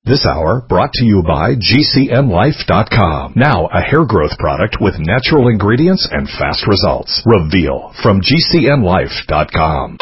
This hour brought to you by GCNlife.com. Now a hair growth product with natural ingredients and fast results. Reveal from GCNlife.com.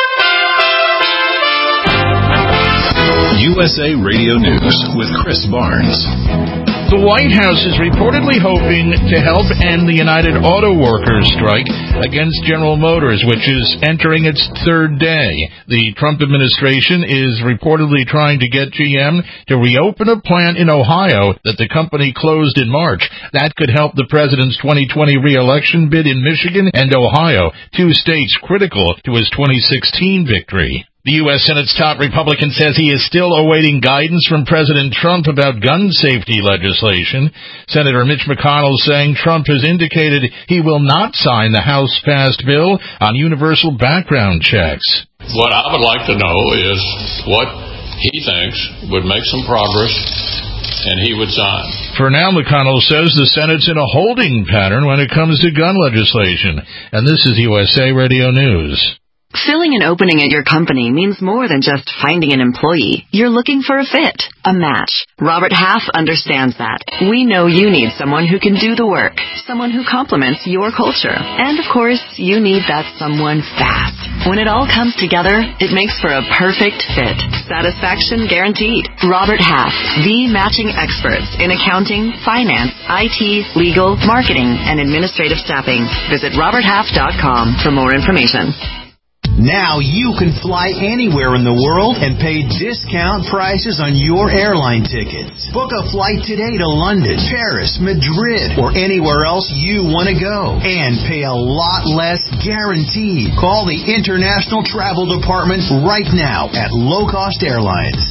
USA Radio News with Chris Barnes. The White House is reportedly hoping to help end the United Auto Workers strike against General Motors, which is entering its third day. The Trump administration is reportedly trying to get GM to reopen a plant in Ohio that the company closed in March. That could help the president's 2020 re-election bid in Michigan and Ohio, two states critical to his 2016 victory. The U.S. Senate's top Republican says he is still awaiting guidance from President Trump about gun safety legislation. Senator Mitch McConnell saying Trump has indicated he will not sign the House-passed bill on universal background checks. What I would like to know is what he thinks would make some progress and he would sign. For now, McConnell says the Senate's in a holding pattern when it comes to gun legislation. And this is USA Radio News. Filling an opening at your company means more than just finding an employee. You're looking for a fit, a match. Robert Half understands that. We know you need someone who can do the work, someone who complements your culture. And, of course, you need that someone fast. When it all comes together, it makes for a perfect fit. Satisfaction guaranteed. Robert Half, the matching experts in accounting, finance, IT, legal, marketing, and administrative staffing. Visit roberthalf.com for more information. Now you can fly anywhere in the world and pay discount prices on your airline tickets. Book a flight today to London, Paris, Madrid, or anywhere else you want to go. And pay a lot less guaranteed. Call the International Travel Department right now at Low Cost Airlines.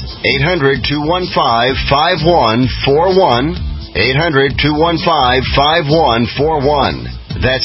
800-215-5141. 800-215-5141. That's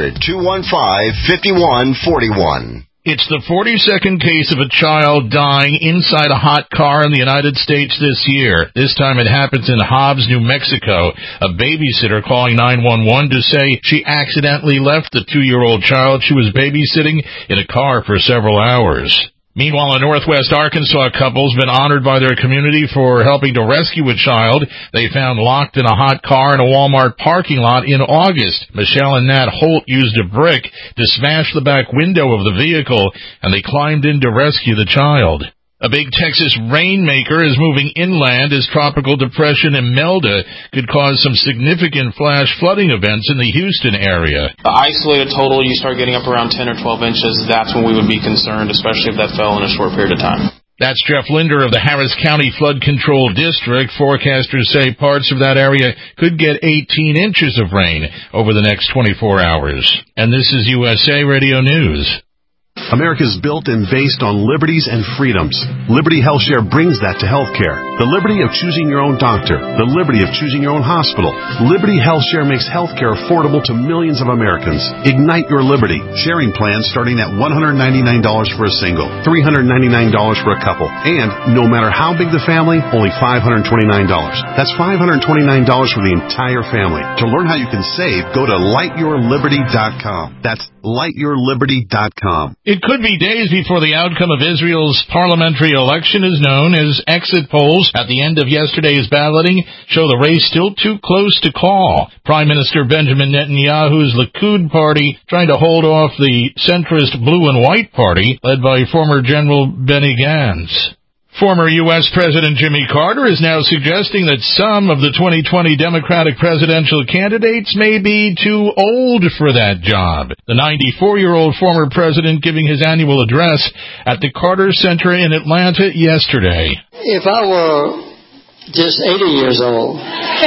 800-215-5141. It's the 42nd case of a child dying inside a hot car in the United States this year. This time it happens in Hobbs, New Mexico. A babysitter calling 911 to say she accidentally left the 2-year-old child she was babysitting in a car for several hours. Meanwhile, a Northwest Arkansas couple's been honored by their community for helping to rescue a child they found locked in a hot car in a Walmart parking lot in August. Michelle and Nat Holt used a brick to smash the back window of the vehicle, and they climbed in to rescue the child. A big Texas rainmaker is moving inland as Tropical Depression Imelda could cause some significant flash flooding events in the Houston area. The isolated total, you start getting up around 10 or 12 inches, that's when we would be concerned, especially if that fell in a short period of time. That's Jeff Linder of the Harris County Flood Control District. Forecasters say parts of that area could get 18 inches of rain over the next 24 hours. And this is USA Radio News. America is built and based on liberties and freedoms. Liberty HealthShare brings that to healthcare. The liberty of choosing your own doctor. The liberty of choosing your own hospital. Liberty HealthShare makes healthcare affordable to millions of Americans. Ignite your liberty. Sharing plans starting at $199 for a single, $399 for a couple, and no matter how big the family, only $529. That's $529 for the entire family. To learn how you can save, go to lightyourliberty.com. That's lightyourliberty.com. It could be days before the outcome of Israel's parliamentary election is known, as exit polls at the end of yesterday's balloting show the race still too close to call. Prime Minister Benjamin Netanyahu's Likud party trying to hold off the centrist Blue and White party led by former General Benny Gantz. Former U.S. President Jimmy Carter is now suggesting that some of the 2020 Democratic presidential candidates may be too old for that job. The 94-year-old former president giving his annual address at the Carter Center in Atlanta yesterday. If I were just 80 years old,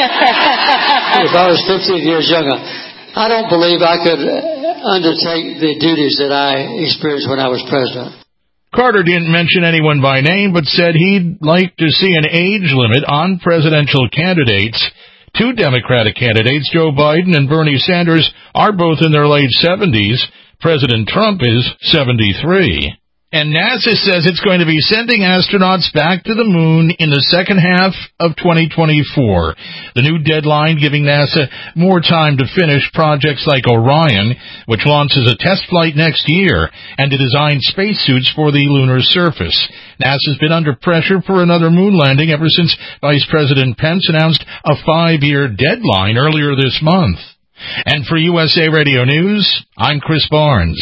if I was 50 years younger, I don't believe I could undertake the duties that I experienced when I was president. Carter didn't mention anyone by name, but said he'd like to see an age limit on presidential candidates. Two Democratic candidates, Joe Biden and Bernie Sanders, are both in their late 70s. President Trump is 73. And NASA says it's going to be sending astronauts back to the moon in the second half of 2024. The new deadline giving NASA more time to finish projects like Orion, which launches a test flight next year, and to design spacesuits for the lunar surface. NASA's been under pressure for another moon landing ever since Vice President Pence announced a 5-year deadline earlier this month. And for USA Radio News, I'm Chris Barnes.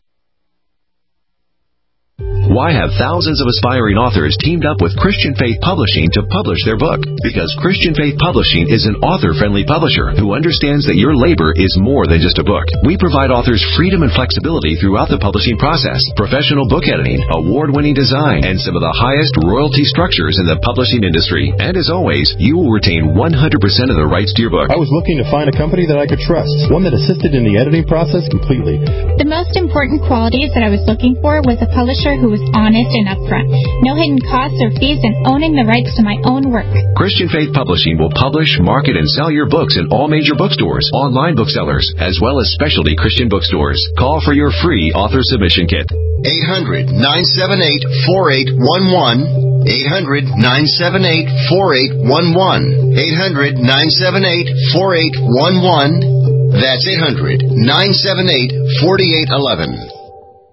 Why have thousands of aspiring authors teamed up with Christian Faith Publishing to publish their book? Because Christian Faith Publishing is an author-friendly publisher who understands that your labor is more than just a book. We provide authors freedom and flexibility throughout the publishing process, professional book editing, award-winning design, and some of the highest royalty structures in the publishing industry. And as always, you will retain 100% of the rights to your book. I was looking to find a company that I could trust, one that assisted in the editing process completely. The most important qualities that I was looking for was a publisher who was honest and upfront. No hidden costs or fees, and owning the rights to my own work. Christian Faith Publishing will publish, market, and sell your books in all major bookstores, online booksellers, as well as specialty Christian bookstores. Call for your free author submission kit. 800-978-4811. 800-978-4811. 800-978-4811. That's 800-978-4811.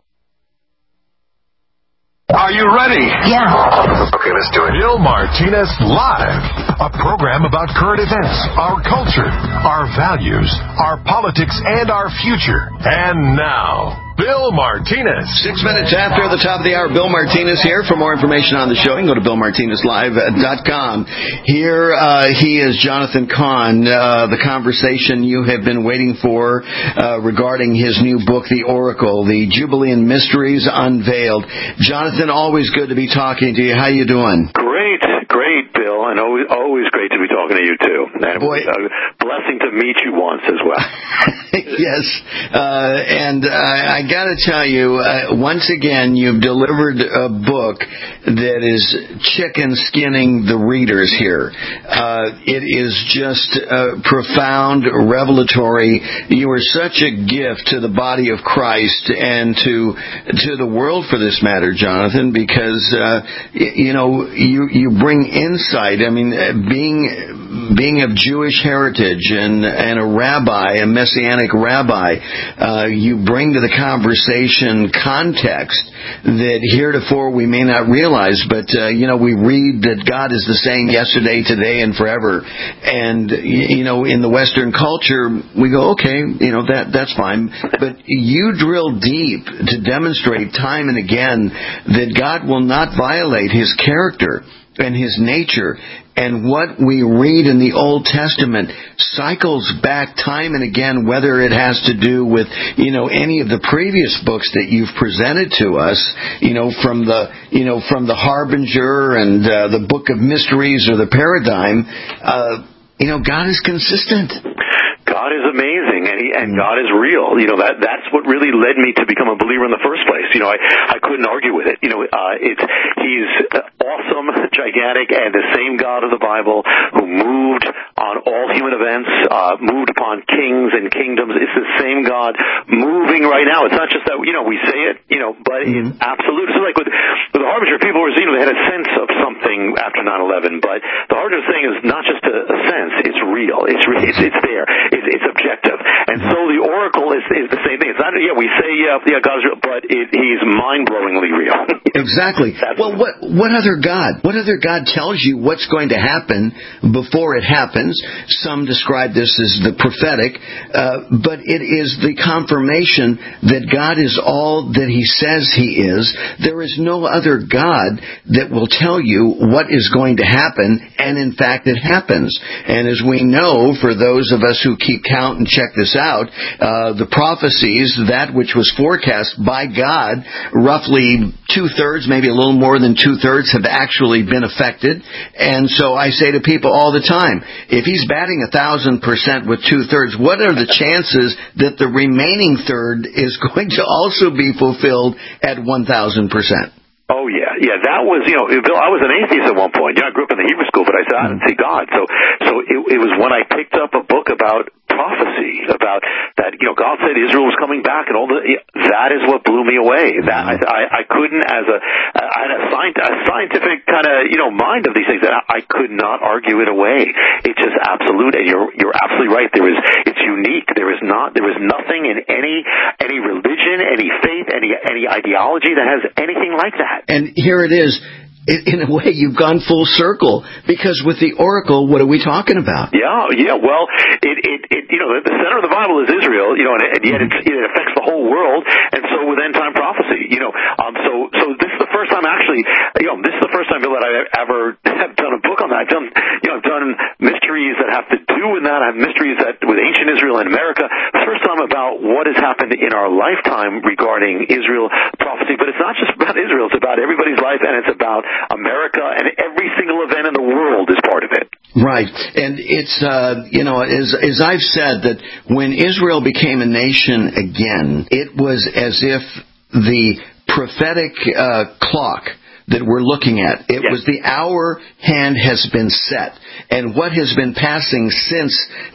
Are you ready? Yeah. Okay, let's do it. Bill Martinez Live, a program about current events, our culture, our values, our politics, and our future. And now, Bill Martinez. 6 minutes after the top of the hour, Bill Martinez here. For more information on the show, you can go to BillMartinezLive.com. Here he is, Jonathan Cahn, the conversation you have been waiting for regarding his new book, The Oracle, The Jubilean Mysteries Unveiled. Jonathan, always good to be talking to you. How you doing? Great, Bill, and always great to be talking to you, too. And boy, a blessing to meet you once as well. Yes, and I got to tell you, once again, you've delivered a book that is chicken skinning the readers here. It is just profound, revelatory. You are such a gift to the body of Christ and to the world, for this matter, Jonathan, because you bring insight. I mean, being of Jewish heritage and a rabbi, a messianic rabbi, you bring to the conversation context that heretofore we may not realize, but we read that God is the same yesterday, today, and forever. And in the Western culture, we go, okay, that's fine. But you drill deep to demonstrate time and again that God will not violate His character and His nature. And what we read in the Old Testament cycles back time and again, whether it has to do with, any of the previous books that you've presented to us, from the Harbinger and the Book of Mysteries or the Paradigm, God is consistent. God is amazing, and God is real. That's what really led me to become a believer in the first place. I couldn't argue with it. He's awesome, gigantic, and the same God of the Bible who moved on all human events, moved upon kings and kingdoms. It's the same God moving right now. It's not just that, we say it, but it's absolute. So like with the Harbinger, people were, they had a sense of something after 9/11, but the Harbinger thing is not just a sense. It's real. It's there. It's objective. And so the Oracle is the same thing. It's not, we say, God's real, but He's mind-blowingly real. Exactly. Well, what other God? What other God tells you what's going to happen before it happens? Some describe this as the prophetic, but it is the confirmation that God is all that He says He is. There is no other God that will tell you what is going to happen, and in fact it happens. And as we know, for those of us who keep count and check this out, the prophecies, that which was forecast by God, roughly 2/3, maybe a little more than 2/3, have actually been affected. And so I say to people all the time, if He's batting 1,000% with 2/3, what are the chances that the remaining third is going to also be fulfilled at 1,000%? Oh, yeah. That was, Bill, I was an atheist at one point. I grew up in the Hebrew school, but I said, I didn't see God. So it was when I picked up a book about prophecy about that, God said Israel was coming back and all that is what blew me away. That I couldn't, I had a scientific kind of, mind of these things, that I could not argue it away. It's just absolute, and you're absolutely right. It's unique. There is nothing in any religion, any faith, any ideology that has anything like that. And here it is. In a way, you've gone full circle, because with the oracle, what are we talking about? Yeah. Well, the center of the Bible is Israel, and yet it affects the whole world, and so with end time prophecy, so this is the first time actually, this is the first time, Bill, that I ever have done a book on that. I've done mysteries that have to do with that. I have mysteries that with ancient Israel and America. First time about what has happened in our lifetime regarding Israel prophecy, but it's not just about Israel; it's about everybody's life, and it's about America, and every single event in the world is part of it. Right. And it's, as I've said, that when Israel became a nation again, it was as if the prophetic clock that we're looking at, it was the hour hand has been set. And what has been passing since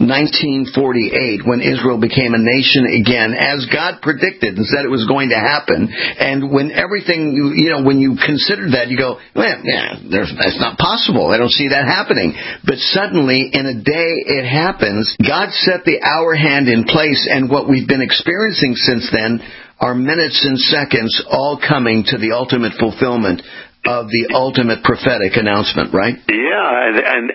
1948, when Israel became a nation again, as God predicted and said it was going to happen, and when everything, when you consider that, you go, that's not possible. I don't see that happening. But suddenly, in a day, it happens. God set the hour hand in place, and what we've been experiencing since then are minutes and seconds all coming to the ultimate fulfillment of the ultimate prophetic announcement, right? Yeah, and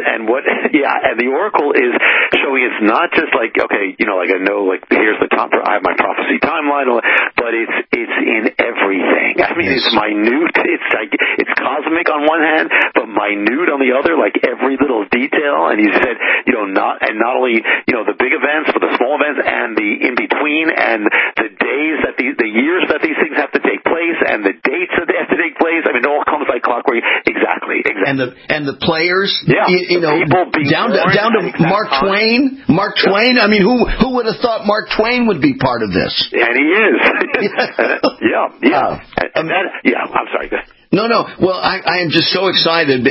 the oracle is showing it's not just like, okay, like I know, like here's I have my prophecy timeline, but it's in everything. I mean, it's minute. It's cosmic on one hand, but minute on the other, like every little detail. And you said, not only the big events, but the small events and the in between, and the days that the years that these things have to take place, and the dates that they have to take place. I mean, it all comes like clockwork. Exactly. And the players, people down to Mark Twain. Mark Twain. I mean, who would have thought Mark Twain would be part of this? And he is. Yeah. I'm sorry. Go ahead. No. Well, I am just so excited,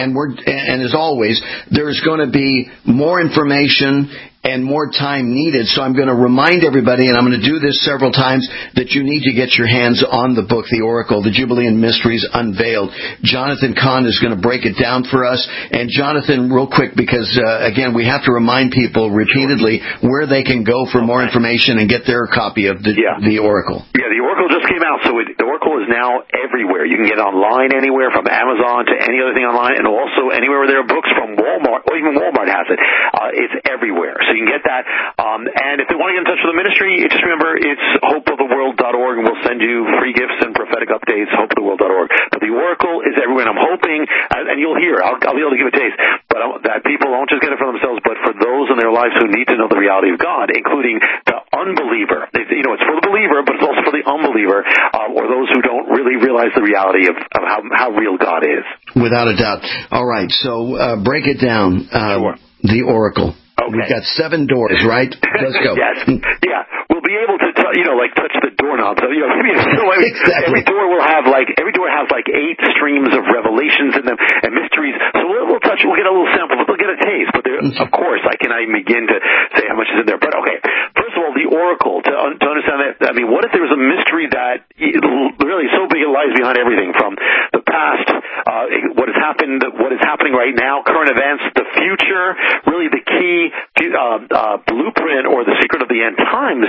and as always, there's going to be more information and more time needed. So I'm going to remind everybody, and I'm going to do this several times, that you need to get your hands on the book, The Oracle, The Jubilean Mysteries Unveiled. Jonathan Cahn is going to break it down for us. And Jonathan, real quick, because again, we have to remind people repeatedly where they can go for more information and get their copy of the Oracle. Yeah, the Oracle just came out, so the Oracle is now everywhere. You can get it online anywhere, from Amazon to any other thing online, and also anywhere where there are books, from Walmart, or even Walmart has it. It's everywhere. So you can get that. And if they want to get in touch with the ministry, just remember it's hopeoftheworld.org, and we'll send you free gifts and prophetic updates, hopeoftheworld.org. But the Oracle is everywhere, and I'm hoping, and you'll hear, I'll be able to give a taste, but that people won't just get it for themselves, but for those in their lives who need to know the reality of God, including the unbeliever. It's for the believer, but it's also for the unbeliever, or those who don't really realize the reality of how real God is. Without a doubt. All right, so break it down. Sure. The Oracle. Okay. We've got 7 doors, right? Let's go. Yes. Yeah. We'll be able to, touch the doorknob. So, exactly. Every door has 8 streams of revelations in them and mysteries. So we'll get a little sample, but they'll get a taste. But of course, I cannot even begin to say how much is in there. But okay, first of all, the Oracle, to understand that, I mean, what if there was a mystery that really so big it lies behind everything from the past, what has happened, what is happening right now, current events, the future, really the key blueprint or the secret of the end times.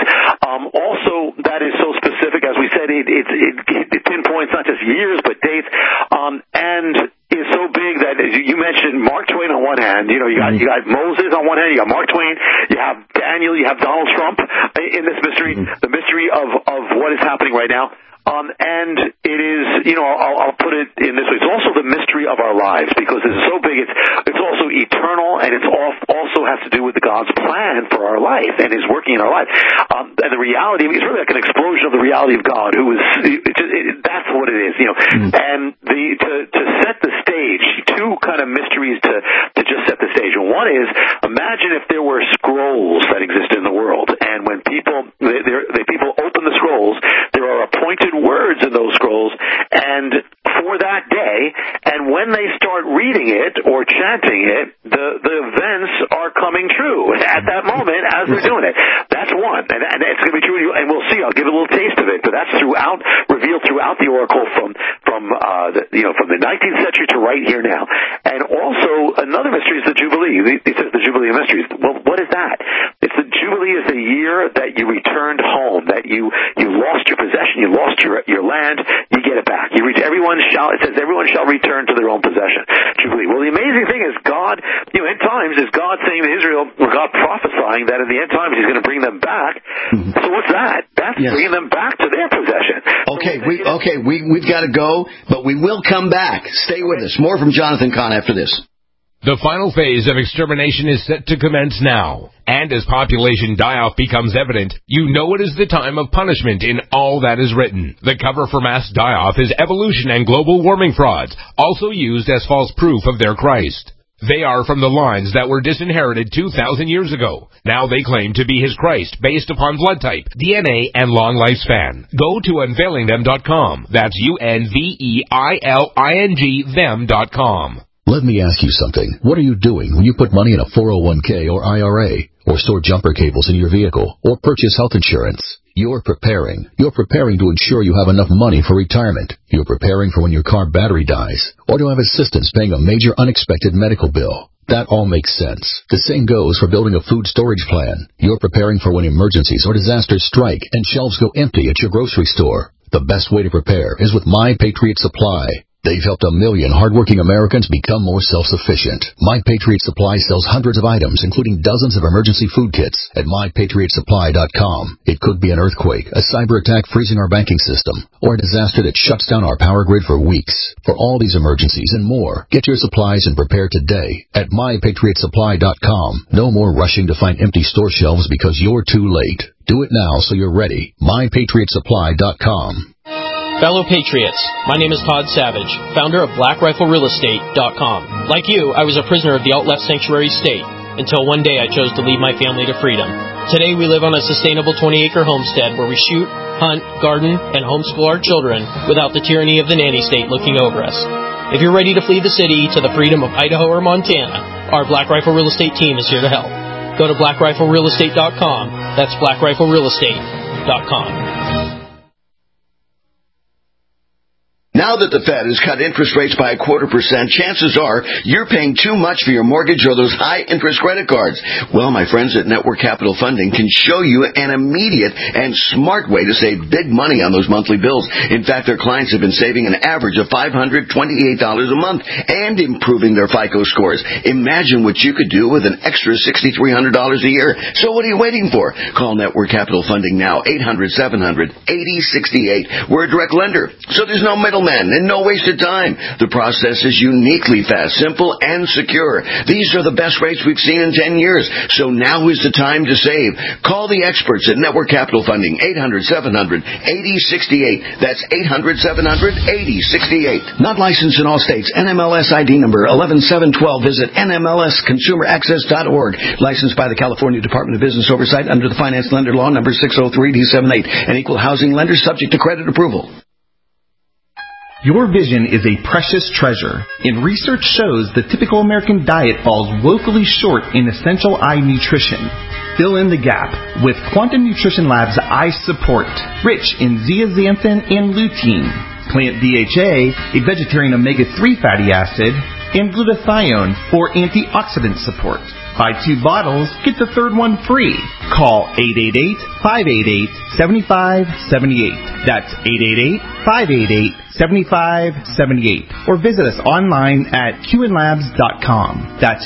Also, that is so specific, as we said, it pinpoints not just years but dates, and is so big that, as you mentioned, Mark Twain on one hand, you got Moses on one hand, you got Mark Twain, you have Daniel, you have Donald Trump in this mystery, the mystery of what is happening right now. And it is, I'll put it in this way. It's also the mystery of our lives, because it's so big. It's also eternal, and it's also has to do with God's plan for our life and His working in our life. And the reality, it's really like an explosion of the reality of God, who is. That's what it is, And to set the stage, 2 kind of mysteries to just set the stage. And one is, imagine if there were scrolls that existed in the world, and when people open the scrolls, there are appointed words in those scrolls, and for that day, and when they start reading it or chanting it, the events are coming true at that moment, as they're doing it. That's one, and it's going to be true. And we'll see. I'll give a little taste of it, but that's revealed throughout the oracle from the 19th century to right here now. And also another mystery is the Jubilee. He says the Jubilee of Mysteries. Well, what is that? It's the Jubilee is the year that you returned home, that you lost your possession, you lost your land, you get it back. It says everyone shall return to their own possession. Jubilee. Well, the amazing thing is God, end times is God saying to Israel, or God prophesying that in the end times He's going to bring them back. So what's that? That's bringing them back to their possession. We've got to go, but we will come back. Stay with us. More from Jonathan Cahn after this. The final phase of extermination is set to commence now. And as population die-off becomes evident, you know it is the time of punishment in all that is written. The cover for mass die-off is evolution and global warming frauds, also used as false proof of their Christ. They are from the lines that were disinherited 2,000 years ago. Now they claim to be his Christ based upon blood type, DNA, and long lifespan. Go to unveilingthem.com. That's UNVEILING them.com. Let me ask you something. What are you doing when you put money in a 401k or IRA, or store jumper cables in your vehicle, or purchase health insurance? You're preparing. You're preparing to ensure you have enough money for retirement. You're preparing for when your car battery dies, or to have assistance paying a major unexpected medical bill. That all makes sense. The same goes for building a food storage plan. You're preparing for when emergencies or disasters strike and shelves go empty at your grocery store. The best way to prepare is with My Patriot Supply. They've helped 1 million hardworking Americans become more self-sufficient. My Patriot Supply sells hundreds of items, including dozens of emergency food kits at MyPatriotSupply.com. It could be an earthquake, a cyber attack freezing our banking system, or a disaster that shuts down our power grid for weeks. For all these emergencies and more, get your supplies and prepare today at MyPatriotSupply.com. No more rushing to find empty store shelves because you're too late. Do it now so you're ready. MyPatriotSupply.com. Fellow Patriots, my name is Todd Savage, founder of BlackRifleRealEstate.com. Like you, I was a prisoner of the alt-left sanctuary state, until one day I chose to lead my family to freedom. Today we live on a sustainable 20-acre homestead where we shoot, hunt, garden, and homeschool our children without the tyranny of the nanny state looking over us. If you're ready to flee the city to the freedom of Idaho or Montana, our Black Rifle Real Estate team is here to help. Go to BlackRifleRealEstate.com. That's BlackRifleRealEstate.com. Now that the Fed has cut interest rates by 0.25%, chances are you're paying too much for your mortgage or those high-interest credit cards. Well, my friends at Network Capital Funding can show you an immediate and smart way to save big money on those monthly bills. In fact, their clients have been saving an average of $528 a month and improving their FICO scores. Imagine what you could do with an extra $6,300 a year. So what are you waiting for? Call Network Capital Funding now, 800-700-8068. We're a direct lender, so there's no middleman and no wasted time. The process is uniquely fast, simple, and secure. These are the best rates we've seen in 10 years, so now is the time to save. Call the experts at Network Capital Funding, 800-700-8068. That's 800-700-8068. Not licensed in all states. NMLS ID number 11712. Visit NMLSConsumerAccess.org. Licensed by the California Department of Business Oversight under the Finance Lender Law number 603D78. An equal housing lender subject to credit approval. Your vision is a precious treasure, and research shows the typical American diet falls woefully short in essential eye nutrition. Fill in the gap with Quantum Nutrition Lab's Eye Support, rich in zeaxanthin and lutein, plant DHA, a vegetarian omega-3 fatty acid, and glutathione for antioxidant support. Buy 2 bottles, get the third one free. Call 888-588-7578. That's 888-588-7578. Or visit us online at QNLabs.com. That's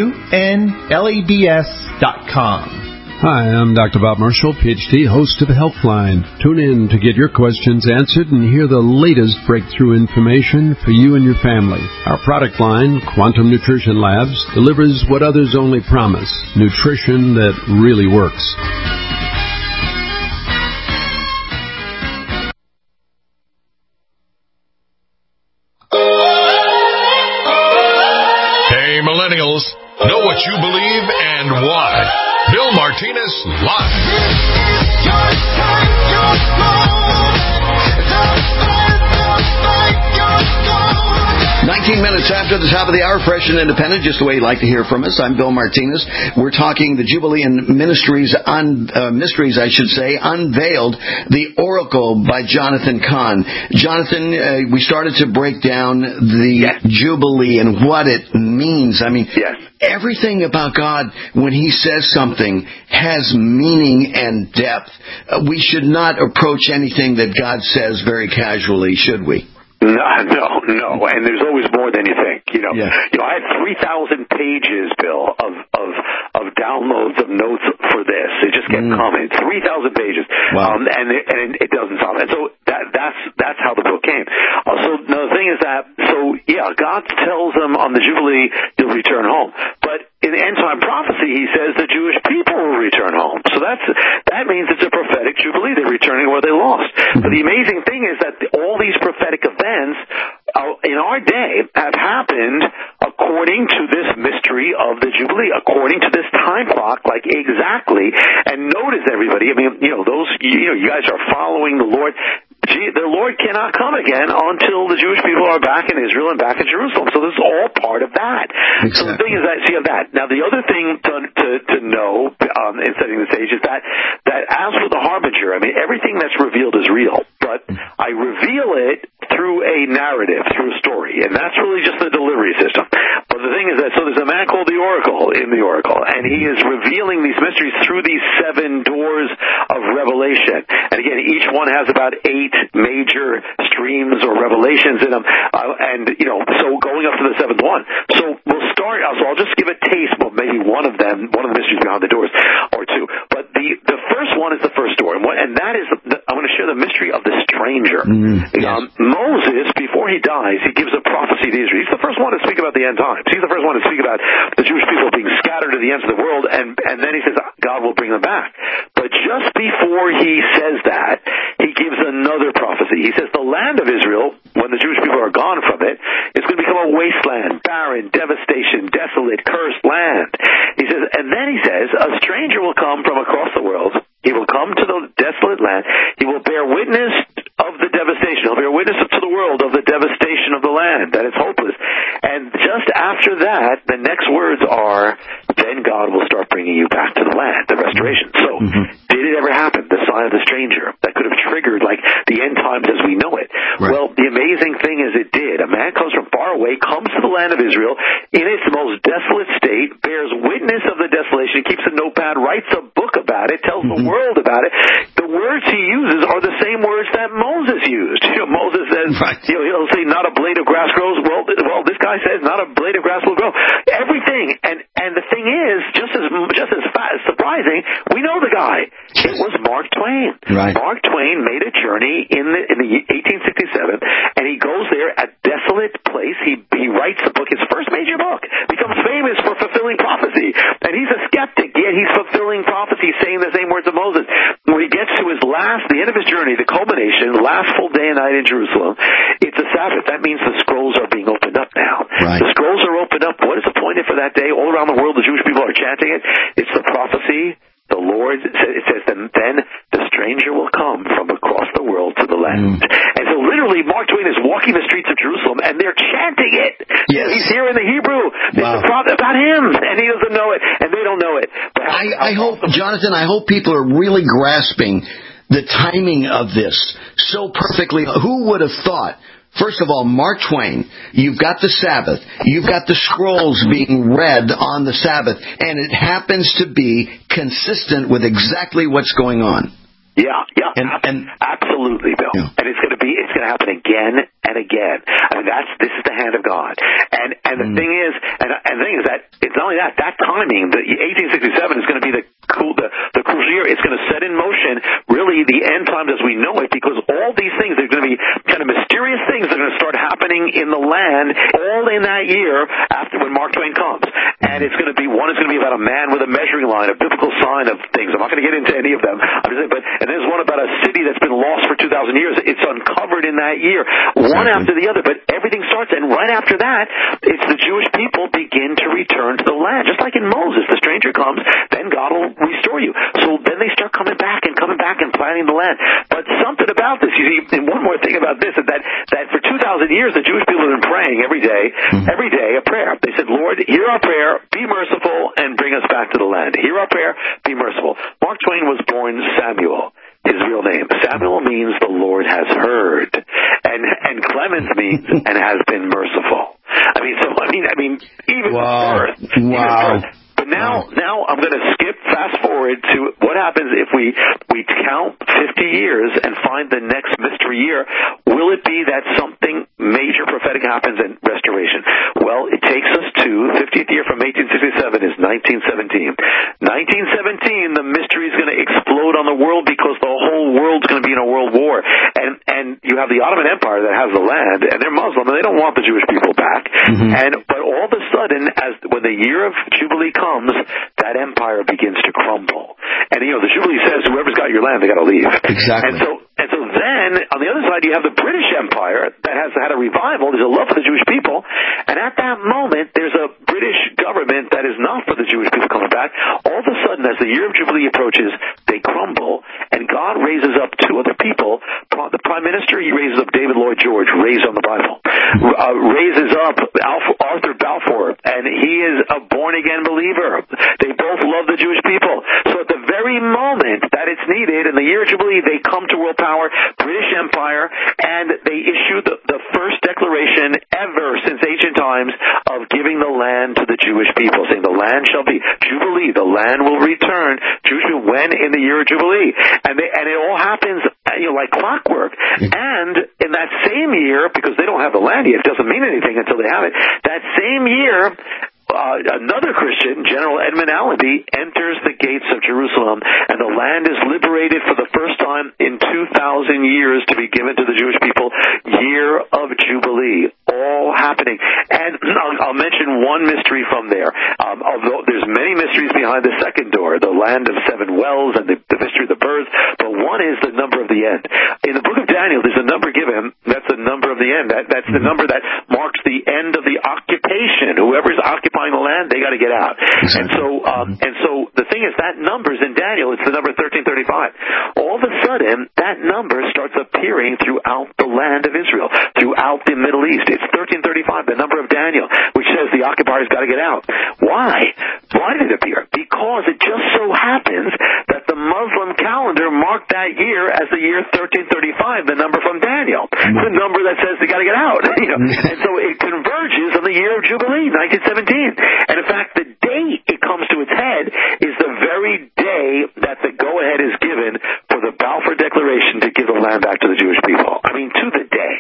QNLABS.com. Hi, I'm Dr. Bob Marshall, PhD, host of Healthline. Tune in to get your questions answered and hear the latest breakthrough information for you and your family. Our product line, Quantum Nutrition Labs, delivers what others only promise, nutrition that really works. Hey, millennials, know what you believe and why. Bill Martinez Live. 19 minutes after the top of the hour, fresh and independent, just the way you like to hear from us. I'm Bill Martinez. We're talking the Jubilee and Mysteries, Unveiled, The Oracle by Jonathan Cahn. Jonathan, we started to break down the Jubilee and what it means. I mean, everything about God, when He says something, has meaning and depth. We should not approach anything that God says very casually, should we? No, and there's always more than you think. You know, I had 3,000 pages, Bill, of downloads of notes for this. It just kept coming. 3,000 pages. Wow. And it doesn't stop. And so that's how the book came. So now the thing is that, God tells them on the Jubilee you'll return home, but in the end time prophecy, He says the Jewish people will return home. So that means it's a prophetic Jubilee. They're returning where they lost. But the amazing thing is that all these prophetic events in our day have happened according to this mystery of the Jubilee, according to this time clock, like exactly. And notice, everybody, I mean, you guys are following the Lord. The Lord cannot come again until the Jewish people are back in Israel and back in Jerusalem. So this is all part of that. Exactly. So the thing is that, so you have that. Now the other thing to know in setting the stage is that as for the Harbinger, I mean, everything that's revealed is real, but I reveal it through a narrative, through a story, and that's really just the delivery system. But the thing is that, so there's a man called the Oracle in the Oracle, and he is revealing these mysteries through these 7 doors of revelation. And again, each one has about 8 major streams or revelations in them, so going up to the 7th one. So we'll start, so I'll just give a taste of maybe one of the mysteries behind the doors, or 2. But the first one is the first door, and that is, I'm going to share the mystery of the stranger. Moses, before he dies, he gives a prophecy to Israel. He's the first one to speak about the end times. He's the first one to speak about the Jewish people being scattered to the ends of the world, and then he says God will bring them back. But just before he says that, he gives another prophecy. He says the land of Israel, when the Jewish people are gone from it, is going to become a wasteland, barren, devastation, desolate, cursed land. He says, and then he says, a stranger will come from across the world. He will come to the desolate land. He will bear witness of the devastation. He'll bear witness to the world of the devastation of the land, that it's hopeless. And just after that, the next words are, then God will start bringing you back to the land, the restoration. So, did it ever happen? The sign of the stranger that could have triggered like the end times as we know it. Right. Well, the amazing thing is it did. A man comes from far away, comes to the land of Israel in its most desolate state, bears witness of the desolation, keeps a notepad, writes a book about it, tells the world about it. The words he uses are the same words that Moses used. Moses says, he'll say, not a blade of grass grows. Well, this guy says, not a blade of grass will grow. Everything, and the thing is, just as surprising, we know the guy. It was Mark Twain. Right. Mark Twain made a journey in the 1867, and he goes there, a desolate place. He writes the book, his first major book, becomes famous for fulfilling prophecy. And he's a skeptic, yet he's fulfilling prophecy, saying the same words of Moses. When he gets to the end of his journey, the culmination, last full day and night in Jerusalem, it's a Sabbath. That means the scrolls are being opened up now. Right. The scrolls are opened up. What is appointed for that day? All around the world, the Jewish people are chanting it. It's the prophecy. The Lord, it says, then the stranger will come from across the world to the land. And so literally, Mark Twain is walking the streets of Jerusalem, and they're chanting it. Yes. He's here in the Hebrew. It's a prophet about him, and he doesn't know it, and they don't know it. But I hope, Jonathan, people are really grasping the timing of this so perfectly. Who would have thought? First of all, Mark Twain, you've got the Sabbath, you've got the scrolls being read on the Sabbath, and it happens to be consistent with exactly what's going on. Yeah, absolutely, Bill. Yeah. And it's going to happen again and again. I mean, this is the hand of God. And the thing is, and the thing is that it's not only that timing, the 1867 is going to be the crucial year. It's going to set in motion really the end times as we know it, because all these things are going to be kind of mysterious things that are going to start happening in the land all in that year after when Mark Twain comes. And it's going to be, one is going to be about a man with a measuring line, a biblical sign of things. I'm not going to get into any of them. I'm just saying, and there's one about a city that's been lost for 2,000 years. It's uncovered in that year, one after the other. But everything starts, and right after that, it's the Jewish people begin to return to the land. Just like in Moses, the stranger comes, then God will restore you. So then they start coming back and planting the land. But something about this, you see, and one more thing about this, is that for 2,000 2,000 years, the Jewish people have been praying every day a prayer. They said, Lord, hear our prayer, be merciful, and bring us back to the land. Hear our prayer, be merciful. Mark Twain was born Samuel. His real name. Samuel means the Lord has heard. And Clemens means and has been merciful. I mean, even birth. Wow. But now I'm going to fast forward to what happens if we count 50 years and find the next mystery year. Will it be that something major prophetic happens in restoration? Well, it takes us to 50th year from 1867 is 1917. 1917, the mystery is going to explode on the world because the whole world's going to be in a world war. And you have the Ottoman Empire that has the land, and they're Muslim, and they don't want the Jewish people back. But all of a sudden, when the year of Jubilee comes, that empire begins to crumble. And, the Jubilee says whoever's got your land, they got to leave. Exactly. And so then, on the other side, you have the British Empire that has had a revival. There's a love for the Jewish people. And at that moment, there's a British government that is not for the Jewish people coming back. All of a sudden, as the year of Jubilee approaches, they crumble. And God raises up two other people. The Prime Minister, he raises up David Lloyd George, raised on the Bible. Raises up Arthur Balfour, and he is a born-again believer. They both love the Jewish people. So at the very moment that it's needed, in the year of Jubilee, they come to world power, British Empire, and they issue the first declaration ever since ancient times of giving the land to the Jewish people, saying the land shall be Jubilee, the land will return. Jewish people, when in the year of Jubilee, and it all happens like clockwork. And in that same year, because they don't have the land yet, it doesn't mean anything until they have it. That same year, another Christian, General Edmund Allenby, enters the gates of Jerusalem, and the land is liberated for the first time in 2,000 years to be given to the Jewish people. Year of Jubilee, all happening. And I'll mention one mystery from there. Although there's many mysteries behind the second door, the land of seven wells and the mystery of the birds, but one is the number of the end. In the book of Daniel, there's a number given. That's the number of the end. That's the number that marks the end of the occupation. Whoever's occupying the land, they got to get out. Exactly. And so the thing is, that number's in Daniel. It's the number 1335. All of a sudden, that number starts appearing throughout the land of Israel, throughout the Middle East. It's 1335, the number of Daniel, which says the occupiers got to get out. Why? Why did it appear? Because it just so happens that the Muslim calendar marked that year as the year 1335, the number from Daniel, the number that says they got to get out. And so it converges on the year of Jubilee, 1917. And in fact, the date it comes to its head is the very day that the go-ahead is given for the Balfour Declaration to give the land back to the Jewish people. I mean, to the day.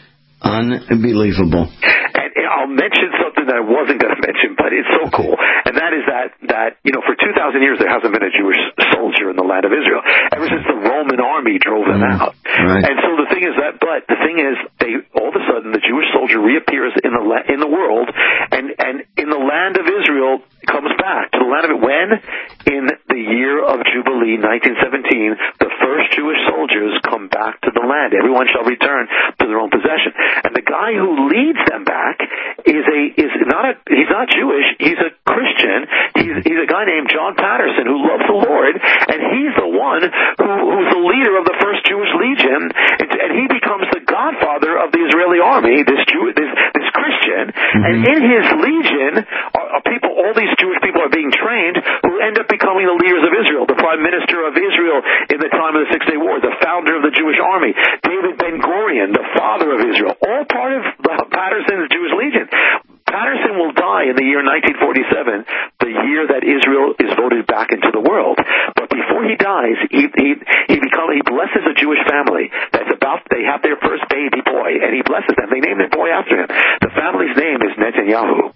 Unbelievable. And I'll mention something that I wasn't going to mention, but it's so cool. And that is that for 2,000 years there hasn't been a Jewish soldier in the land of Israel ever since the Roman army drove them out. Right. And so the thing is, all of a sudden the Jewish soldier reappears in the world, and in the land of Israel comes back to the land of it. When? In the year of Jubilee, 1917, the first Jewish soldiers come back to the land. Everyone shall return to their own possession. And the guy who leads them back he's not Jewish, he's a Christian. He's a guy named John Patterson who loves the Lord, and he's the one who's the leader of the first Jewish Legion, and he becomes the godfather of the Israeli army, this Christian. And in his legion all these Jewish people are being trained who end up becoming the leaders of Israel, the Prime Minister of Israel in the time of the Six-Day War, the founder of the Jewish army, David Ben-Gurion, the father of Israel, all part of Patterson's Jewish Legion. Patterson will die in the year 1947, the year that Israel is voted back into the world. But before he dies, he blesses a Jewish family they have their first baby boy, and he blesses them. They name their boy after him. The family's name is Netanyahu.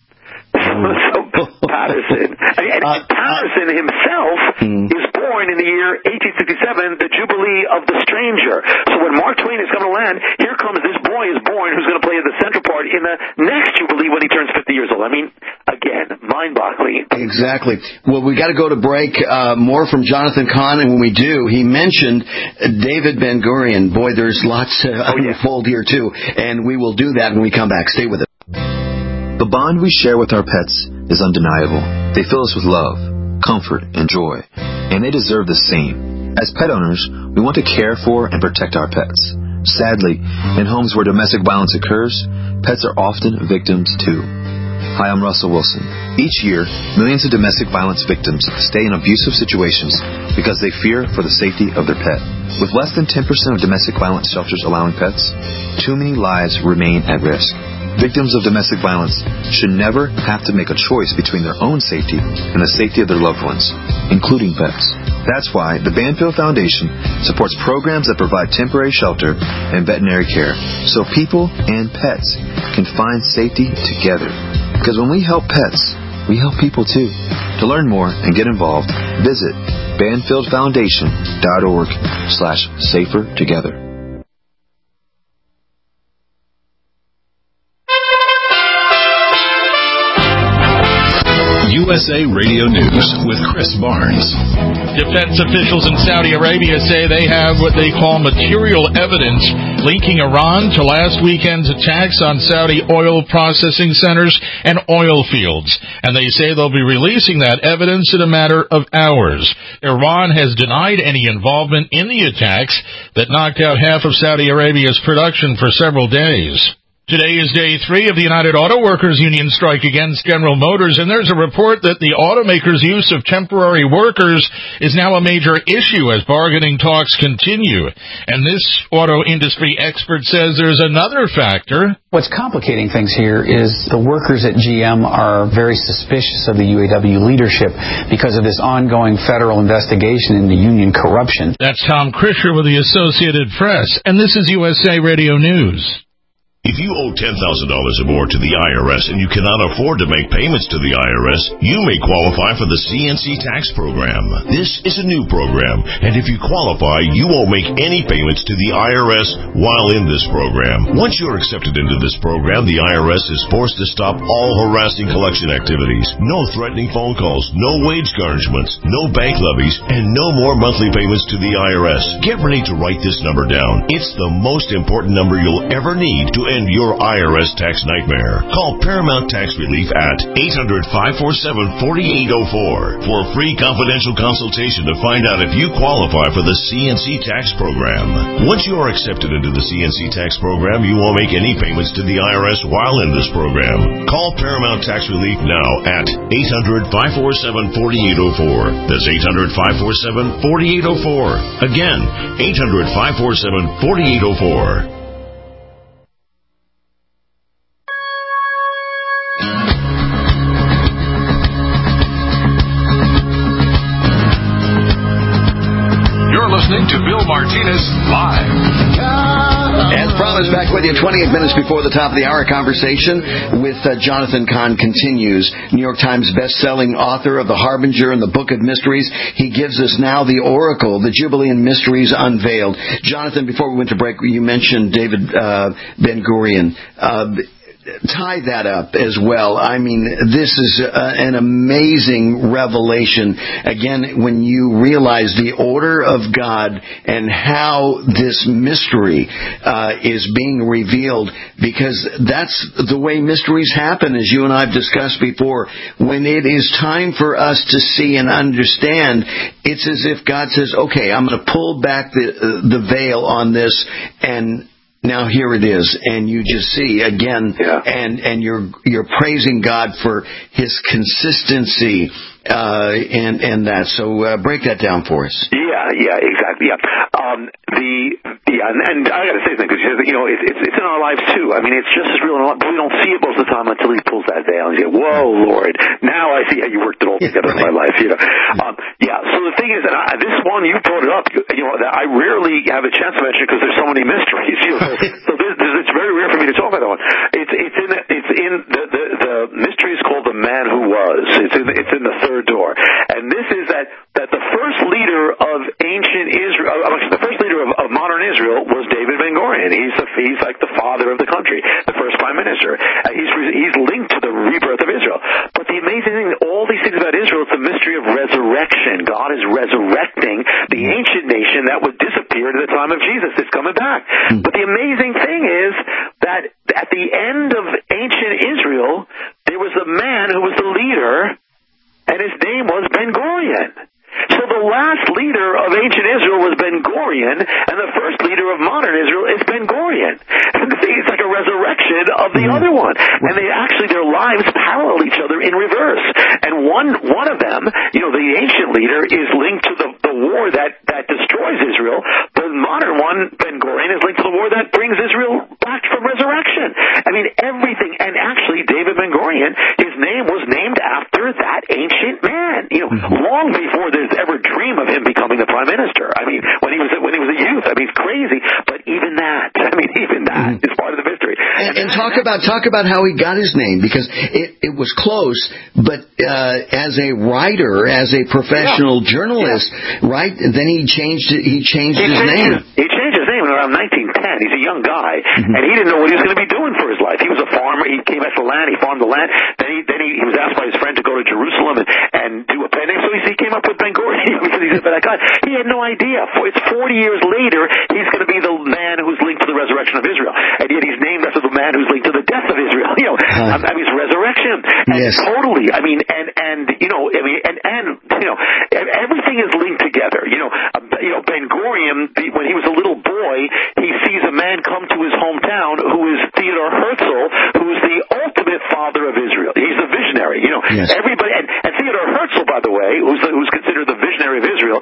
So Patterson. And Patterson himself is born in the year 1867, the Jubilee of the Stranger. So when Mark Twain is coming to land, here comes this boy is born who's going to play the central part in the next Jubilee when he turns 50 years old. I mean, again, mind-boggling. Exactly. Well, we got to go to break. More from Jonathan Cahn, and when we do, he mentioned David Ben-Gurion. Boy, there's lots to unfold here, too. And we will do that when we come back. Stay with us. The bond we share with our pets is undeniable. They fill us with love, comfort, and joy, and they deserve the same. As pet owners, we want to care for and protect our pets. Sadly, in homes where domestic violence occurs, pets are often victims too. Hi, I'm Russell Wilson. Each year, millions of domestic violence victims stay in abusive situations because they fear for the safety of their pet. With less than 10% of domestic violence shelters allowing pets, too many lives remain at risk. Victims of domestic violence should never have to make a choice between their own safety and the safety of their loved ones, including pets. That's why the Banfield Foundation supports programs that provide temporary shelter and veterinary care so people and pets can find safety together. Because when we help pets, we help people too. To learn more and get involved, visit banfieldfoundation.org/safertogether. USA Radio News with Chris Barnes. Defense officials in Saudi Arabia say they have what they call material evidence linking Iran to last weekend's attacks on Saudi oil processing centers and oil fields. And they say they'll be releasing that evidence in a matter of hours. Iran has denied any involvement in the attacks that knocked out half of Saudi Arabia's production for several days. Today is day 3 of the United Auto Workers Union strike against General Motors, and there's a report that the automaker's use of temporary workers is now a major issue as bargaining talks continue. And this auto industry expert says there's another factor. What's complicating things here is the workers at GM are very suspicious of the UAW leadership because of this ongoing federal investigation into union corruption. That's Tom Krischer with the Associated Press, and this is USA Radio News. If you owe $10,000 or more to the IRS and you cannot afford to make payments to the IRS, you may qualify for the CNC tax program. This is a new program, and if you qualify, you won't make any payments to the IRS while in this program. Once you're accepted into this program, the IRS is forced to stop all harassing collection activities. No threatening phone calls, no wage garnishments, no bank levies, and no more monthly payments to the IRS. Get ready to write this number down. It's the most important number you'll ever need to end your IRS tax nightmare. Call Paramount Tax Relief at 800-547-4804 for a free confidential consultation to find out if you qualify for the CNC tax program. Once you are accepted into the CNC tax program, you won't make any payments to the IRS while in this program. Call Paramount Tax Relief now at 800-547-4804. That's 800-547-4804. Again, 800-547-4804. Listening to Bill Martinez Live. As promised, back with you 28 minutes before the top of the hour. Conversation with Jonathan Cahn continues. New York Times best-selling author of The Harbinger and the Book of Mysteries. He gives us now the Oracle, the Jubilean Mysteries Unveiled. Jonathan, before we went to break, you mentioned David Ben-Gurion. Tie that up as well. I mean, this is an amazing revelation. Again, when you realize the order of God and how this mystery is being revealed, because that's the way mysteries happen, as you and I have discussed before. When it is time for us to see and understand, it's as if God says, okay, I'm going to pull back the veil on this, and now here it is, and you just see again, and you're praising God for His consistency and that. So break that down for us. Yeah, exactly. Yeah, and I got to say something, because it's in our lives too. I mean, it's just as real, but we don't see it most of the time until He pulls that veil and you say, "Whoa, Lord! Now I see how you worked it all together in my life." So the thing is, that this one you brought it up. That I rarely have a chance to mention because there's so many mysteries. So it's very rare for me to talk about that one. It's in the mystery is called The Man Who Was. It's in the third door, and this is that the first leader of ancient Israel, the first leader of modern Israel was David Ben-Gurion. He's like the father of the country, the first prime minister. He's linked to the rebirth of Israel. But the amazing thing, all these things about Israel, it's a mystery of resurrection. God is resurrecting the ancient nation that would disappear at the time of Jesus. It's coming back. But the amazing thing is that at the end of ancient Israel, there was a man who was the leader, and his name was Ben-Gurion. So the the last leader of ancient Israel was Ben Gurion, and the first leader of modern Israel is Ben Gurion. It's like a resurrection of the other one. And they actually, their lives parallel each other in reverse. And one of them, the ancient leader, is linked to the war that destroys Israel. The modern one, Ben Gurion, is linked to the war that brings Israel back from resurrection. I mean, everything. And actually, David Ben Gurion, his name was named after that ancient man. Long before there's ever dream of him becoming the prime minister. I mean, when he was a youth. I mean, it's crazy. But even that is part of the mystery. And talk about how he got his name, because it was close, but as a writer, as a professional journalist, right? Then he changed his name. He changed his name around 1910. He's a young guy, and he didn't know what he was going to be doing for his life. He was a farmer. He came after the land. He farmed the land. Then he was asked by his friend to go to Jerusalem and do a pen name. So he came up with Ben Gurion because he's that guy. He had no idea. It's 40 years later he's going to be the man who's linked to the resurrection of Israel, and yet he's named after the man who's linked to the death of Israel. I mean, it's resurrection. And totally. I mean, everything is linked together. Ben Gurion, when he was a little boy, he sees a man come to his hometown who is Theodor Herzl, who is the ultimate father of Israel. He's the visionary. Everybody, and Theodor Herzl, by the way, who's considered the visionary of Israel,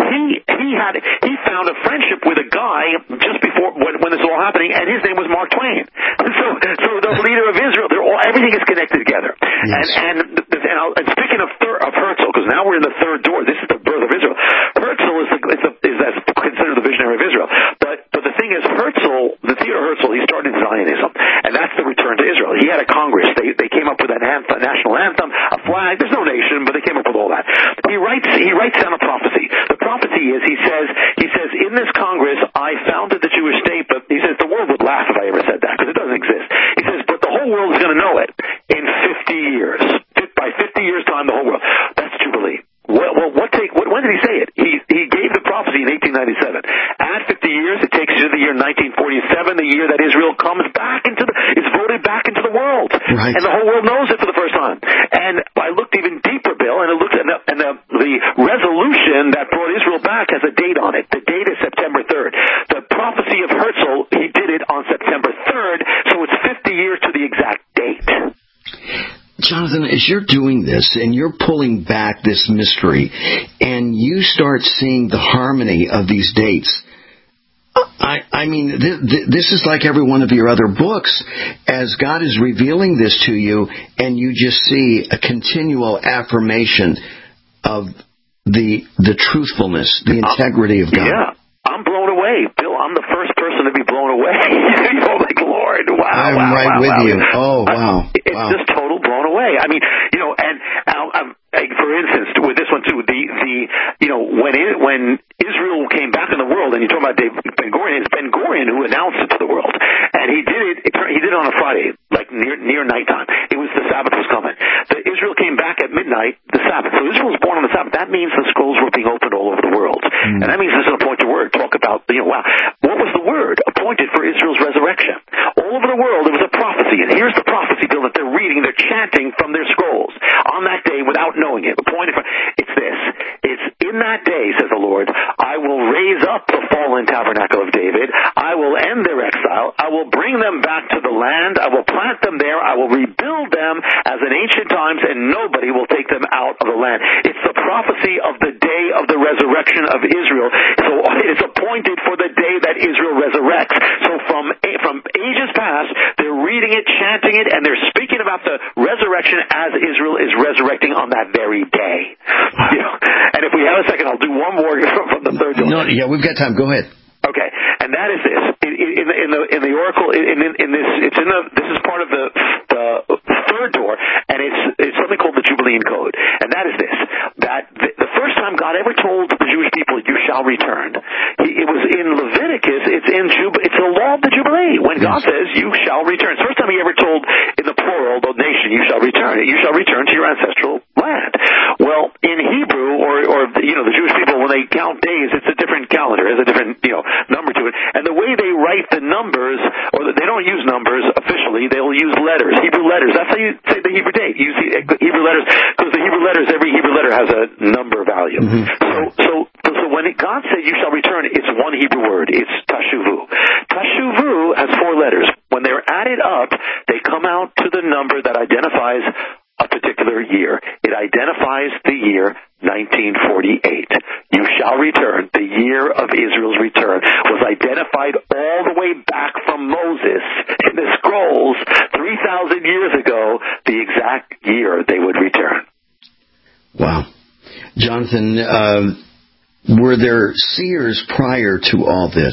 he found a friendship with a guy just before when this was all happening, and his name was Mark Twain. So the leader of Israel, everything is connected together. And speaking of Herzl, because now we're in the third door. This is the birth of Israel. Herzl is considered the visionary of Israel. But the thing is, the Theodor Herzl, he started Zionism, and that's the return to Israel. He had a Congress. They came up with an anthem, a national anthem, a flag. There's no nation, but they came up with all that. He writes down a prophecy. The prophecy is, he says, in this Congress, I founded the Jewish state, but he says the world would laugh if I ever said that, because it doesn't exist. He says, but the whole world is going to know it in 50 years. By 50 years' time, the whole world. That's Jubilee. When did he say it? He gave the prophecy in 1897. Add 50 years, it takes you to the year 1947, the year that Israel comes back is voted back into the world. Right. And the whole world knows it for the first time. And I looked even deeper, Bill, and the resolution that brought Israel back has a date on it. The date is September 3rd. The prophecy of Herzl, he did it on September 3rd, so it's 50 years to the exact date. Jonathan, as you're doing this and you're pulling back this mystery and you start seeing the harmony of these dates, I mean, this is like every one of your other books. As God is revealing this to you, and you just see a continual affirmation of the truthfulness, the integrity of God. Yeah. I'm blown away, Bill. I'm the first person to be blown away. Like, Lord, wow. I'm right with you. Oh, wow. It's just total blown away. I mean, and for instance, with this one too, when Israel came back in the world, and you're talking about Ben Gurion, it's Ben Gurion who announced it to the world, and he did it on a Friday, like near nighttime. It was the Sabbath was coming. Israel came back at midnight, the Sabbath. So Israel was born on the Sabbath. That means the scrolls were being opened all over the world, and that means this is an appointed word. Talk about wow, what was the word appointed for Israel's resurrection? All over the world, it was a prophecy, and here's the prophecy, Bill, that they're reading, they're chanting from their scrolls on that day without knowing it. It's this. It's in that day, says the Lord, I will raise up the fallen tabernacle of David. I will end their exile. I will bring them back to the land. I will plant them there. I will rebuild them as in ancient times, and nobody will take them out of the land. It's the prophecy of the day of the resurrection of Israel. So it is appointed for the day that Israel resurrects. So from ages past, they're reading it, chanting it, and they're speaking about the resurrection as Israel is resurrecting on that very day. And if we have a second, I'll do one more from the third door. No, yeah, we've got time. Go ahead. Okay, and that is this. In the oracle, this is part of the third door, and it's something called the Jubilean Code, and that is this: that the first time God ever told the Jewish people, "You shall return," it was in Leviticus. It's the law of the Jubilee when God says, "You shall return." It's the first time He ever told in the plural, the nation, "You shall return." You shall return to your ancestral land. Well, in Hebrew, or the Jewish people, when they count days, it's a different calendar. It's a different number to it, and the way they write the numbers, or they don't use numbers officially, they'll use letters, Hebrew letters. That's how you say the Hebrew date. You use Hebrew letters, because the Hebrew letters, every Hebrew letter has a number value. Mm-hmm. So God said you shall return, it's one Hebrew word. It's tashuvu. Tashuvu has 4 letters. When they're added up, they come out to the number that identifies a particular year. It identifies the year 1948. You shall return. The year of Israel's return was identified all the way back from Moses in the scrolls 3,000 years ago, the exact year they would return. Wow. Jonathan, were there seers prior to all this,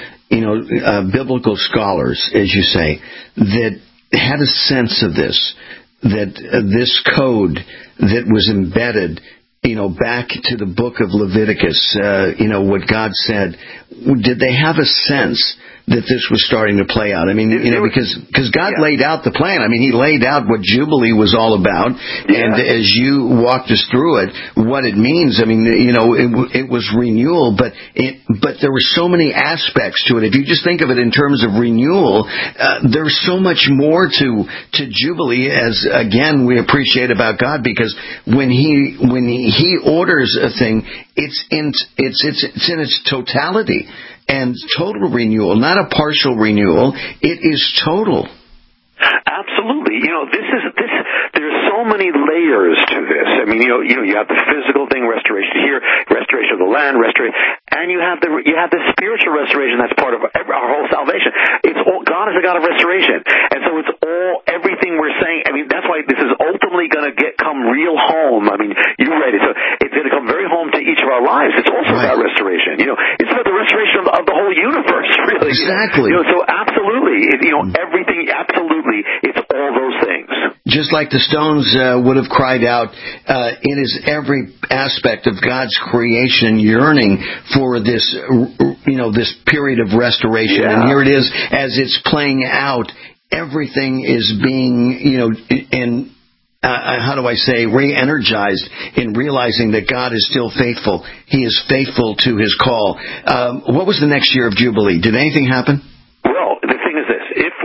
biblical scholars, as you say, that had a sense of this, that this code that was embedded, back to the book of Leviticus, what God said, did they have a sense that this was starting to play out? I mean, because God laid out the plan. I mean, He laid out what Jubilee was all about, and as you walked us through it, what it means. I mean, it was renewal, but there were so many aspects to it. If you just think of it in terms of renewal, there's so much more to Jubilee. As again, we appreciate about God, because when He orders a thing, it's in its totality. And total renewal, not a partial renewal. It is total. Absolutely. There's so many layers to this. I mean, you have the physical thing, restoration here, restoration of the land, and you have the spiritual restoration that's part of our whole salvation. It's all, God is a God of restoration. And so it's all, everything we're saying, I mean, that's why this is ultimately going to come real home. I mean, you read it. So it's going to come very home to each of our lives. It's also about restoration. It's about the restoration of the whole universe, really. Exactly. So absolutely, everything, absolutely, it's all those things. Just like the Stones would have cried out, it is every aspect of God's creation yearning for this, this period of restoration. Yeah. And here it is, as it's playing out, everything is being, re-energized in realizing that God is still faithful. He is faithful to His call. What was the next year of Jubilee? Did anything happen? Well, the thing is this.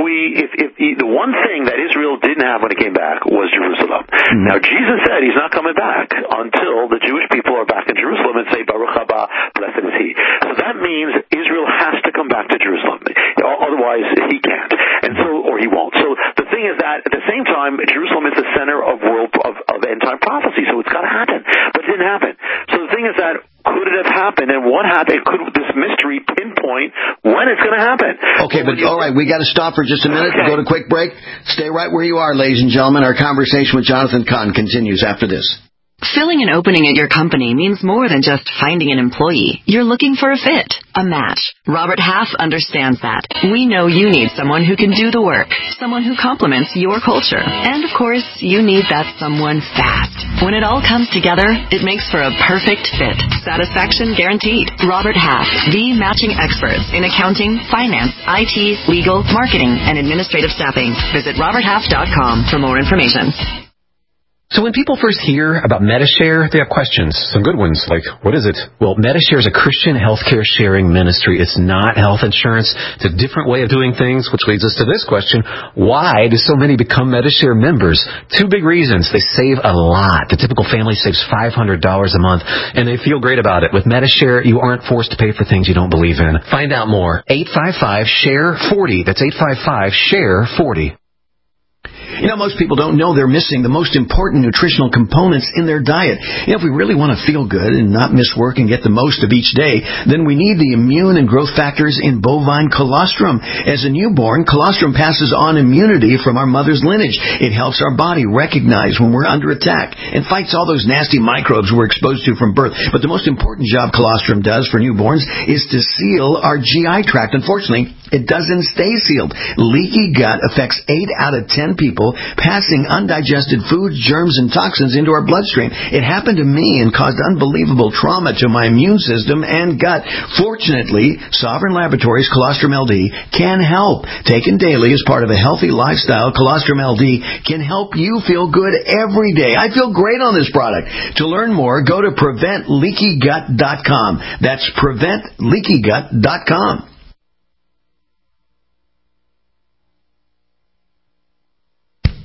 The one thing that Israel didn't have when it came back was Jerusalem. Mm-hmm. Now, Jesus said He's not coming back until the Jewish people are back in Jerusalem and say, Baruch haba, blessed is He. So that means Israel has to come back to Jerusalem. Otherwise, He can't. Or He won't. So the thing is that, at the same time, Jerusalem is the center of end-time prophecy, so it's got to happen. But it didn't happen. So the thing is that, could it have happened, and what happened? Could this mystery pinpoint when it's going to happen? Okay, but all right, we got to stop for just a minute. Okay. Go to a quick break. Stay right where you are, ladies and gentlemen. Our conversation with Jonathan Cahn continues after this. Filling an opening at your company means more than just finding an employee. You're looking for a fit, a match. Robert Half understands that. We know you need someone who can do the work, someone who complements your culture. And, of course, you need that someone fast. When it all comes together, it makes for a perfect fit. Satisfaction guaranteed. Robert Half, the matching experts in accounting, finance, IT, legal, marketing, and administrative staffing. Visit roberthalf.com for more information. So when people first hear about Medi-Share, they have questions. Some good ones, like, what is it? Well, Medi-Share is a Christian healthcare sharing ministry. It's not health insurance. It's a different way of doing things, which leads us to this question. Why do so many become Medi-Share members? 2 big reasons. They save a lot. The typical family saves $500 a month, and they feel great about it. With Medi-Share, you aren't forced to pay for things you don't believe in. Find out more. 855-SHARE-40. That's 855-SHARE-40. Most people don't know they're missing the most important nutritional components in their diet. If we really want to feel good and not miss work and get the most of each day, then we need the immune and growth factors in bovine colostrum. As a newborn, colostrum passes on immunity from our mother's lineage. It helps our body recognize when we're under attack and fights all those nasty microbes we're exposed to from birth. But the most important job colostrum does for newborns is to seal our GI tract. Unfortunately, it doesn't stay sealed. Leaky gut affects 8 out of 10 people, passing undigested foods, germs, and toxins into our bloodstream. It happened to me and caused unbelievable trauma to my immune system and gut. Fortunately, Sovereign Laboratories Colostrum LD can help. Taken daily as part of a healthy lifestyle, Colostrum LD can help you feel good every day. I feel great on this product. To learn more, go to PreventLeakyGut.com. That's PreventLeakyGut.com.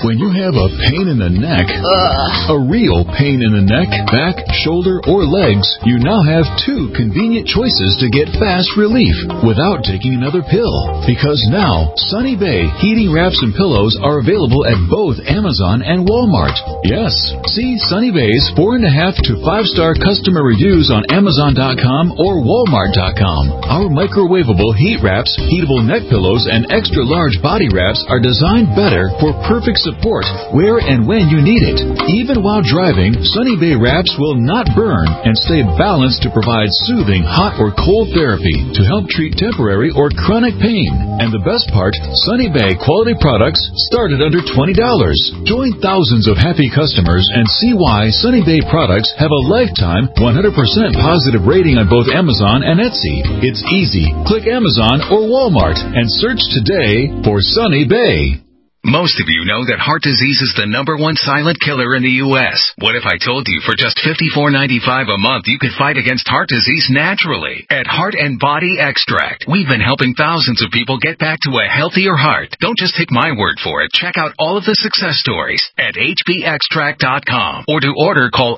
When you have a pain in the neck, a real pain in the neck, back, shoulder, or legs, you now have two convenient choices to get fast relief without taking another pill. Because now, Sunny Bay heating wraps and pillows are available at both Amazon and Walmart. Yes, see Sunny Bay's 4.5 to 5-star customer reviews on Amazon.com or Walmart.com. Our microwavable heat wraps, heatable neck pillows, and extra large body wraps are designed better for perfect support where and when you need it. Even while driving, Sunny Bay wraps will not burn and stay balanced to provide soothing hot or cold therapy to help treat temporary or chronic pain. And the best part, Sunny Bay quality products start at under $20. Join thousands of happy customers and see why Sunny Bay products have a lifetime 100% positive rating on both Amazon and Etsy. It's easy. Click Amazon or Walmart and search today for Sunny Bay. Most of you know that heart disease is the #1 silent killer in the U.S. What if I told you for just $54.95 a month you could fight against heart disease naturally? At Heart and Body Extract, we've been helping thousands of people get back to a healthier heart. Don't just take my word for it. Check out all of the success stories at hbextract.com. Or to order, call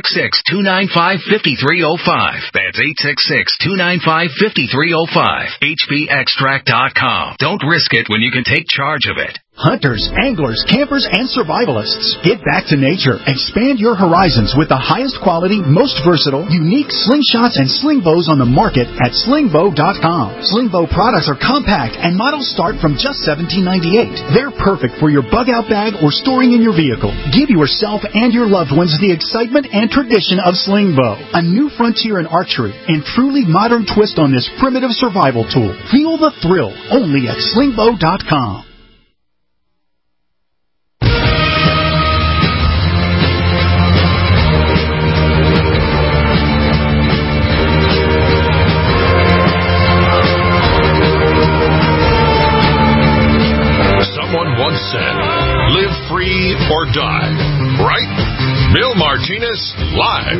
866-295-5305. That's 866-295-5305. hbextract.com. Don't risk it when you can take charge of it. Hunters, anglers, campers, and survivalists. Get back to nature. Expand your horizons with the highest quality, most versatile, unique slingshots and sling bows on the market at slingbow.com. Slingbow products are compact and models start from just $17.98. They're perfect for your bug-out bag or storing in your vehicle. Give yourself and your loved ones the excitement and tradition of Slingbow, a new frontier in archery and truly modern twist on this primitive survival tool. Feel the thrill only at slingbow.com. Once said, live free or die, right? Bill Martinez, live.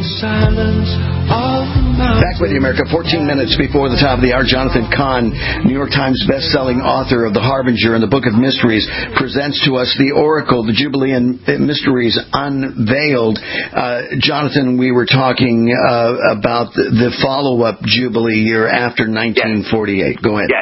Back with you, America. 14 minutes before the top of the hour, Jonathan Cahn, New York Times best-selling author of The Harbinger and the Book of Mysteries, presents to us the Oracle, the Jubilee and Mysteries Unveiled. Jonathan, we were talking about the follow-up Jubilee year after 1948. Go ahead. Yes.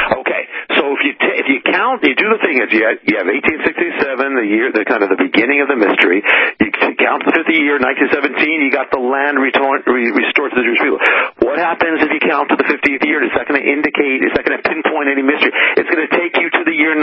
If you count, you do the thing is you have 1867, the year, the kind of the beginning of the mystery. You count the 50th year, 1917. You got the land restored to the Jewish people. What happens if you count to the 50th year? It's not going to indicate. It's not going to pinpoint any mystery. It's going to take you to the year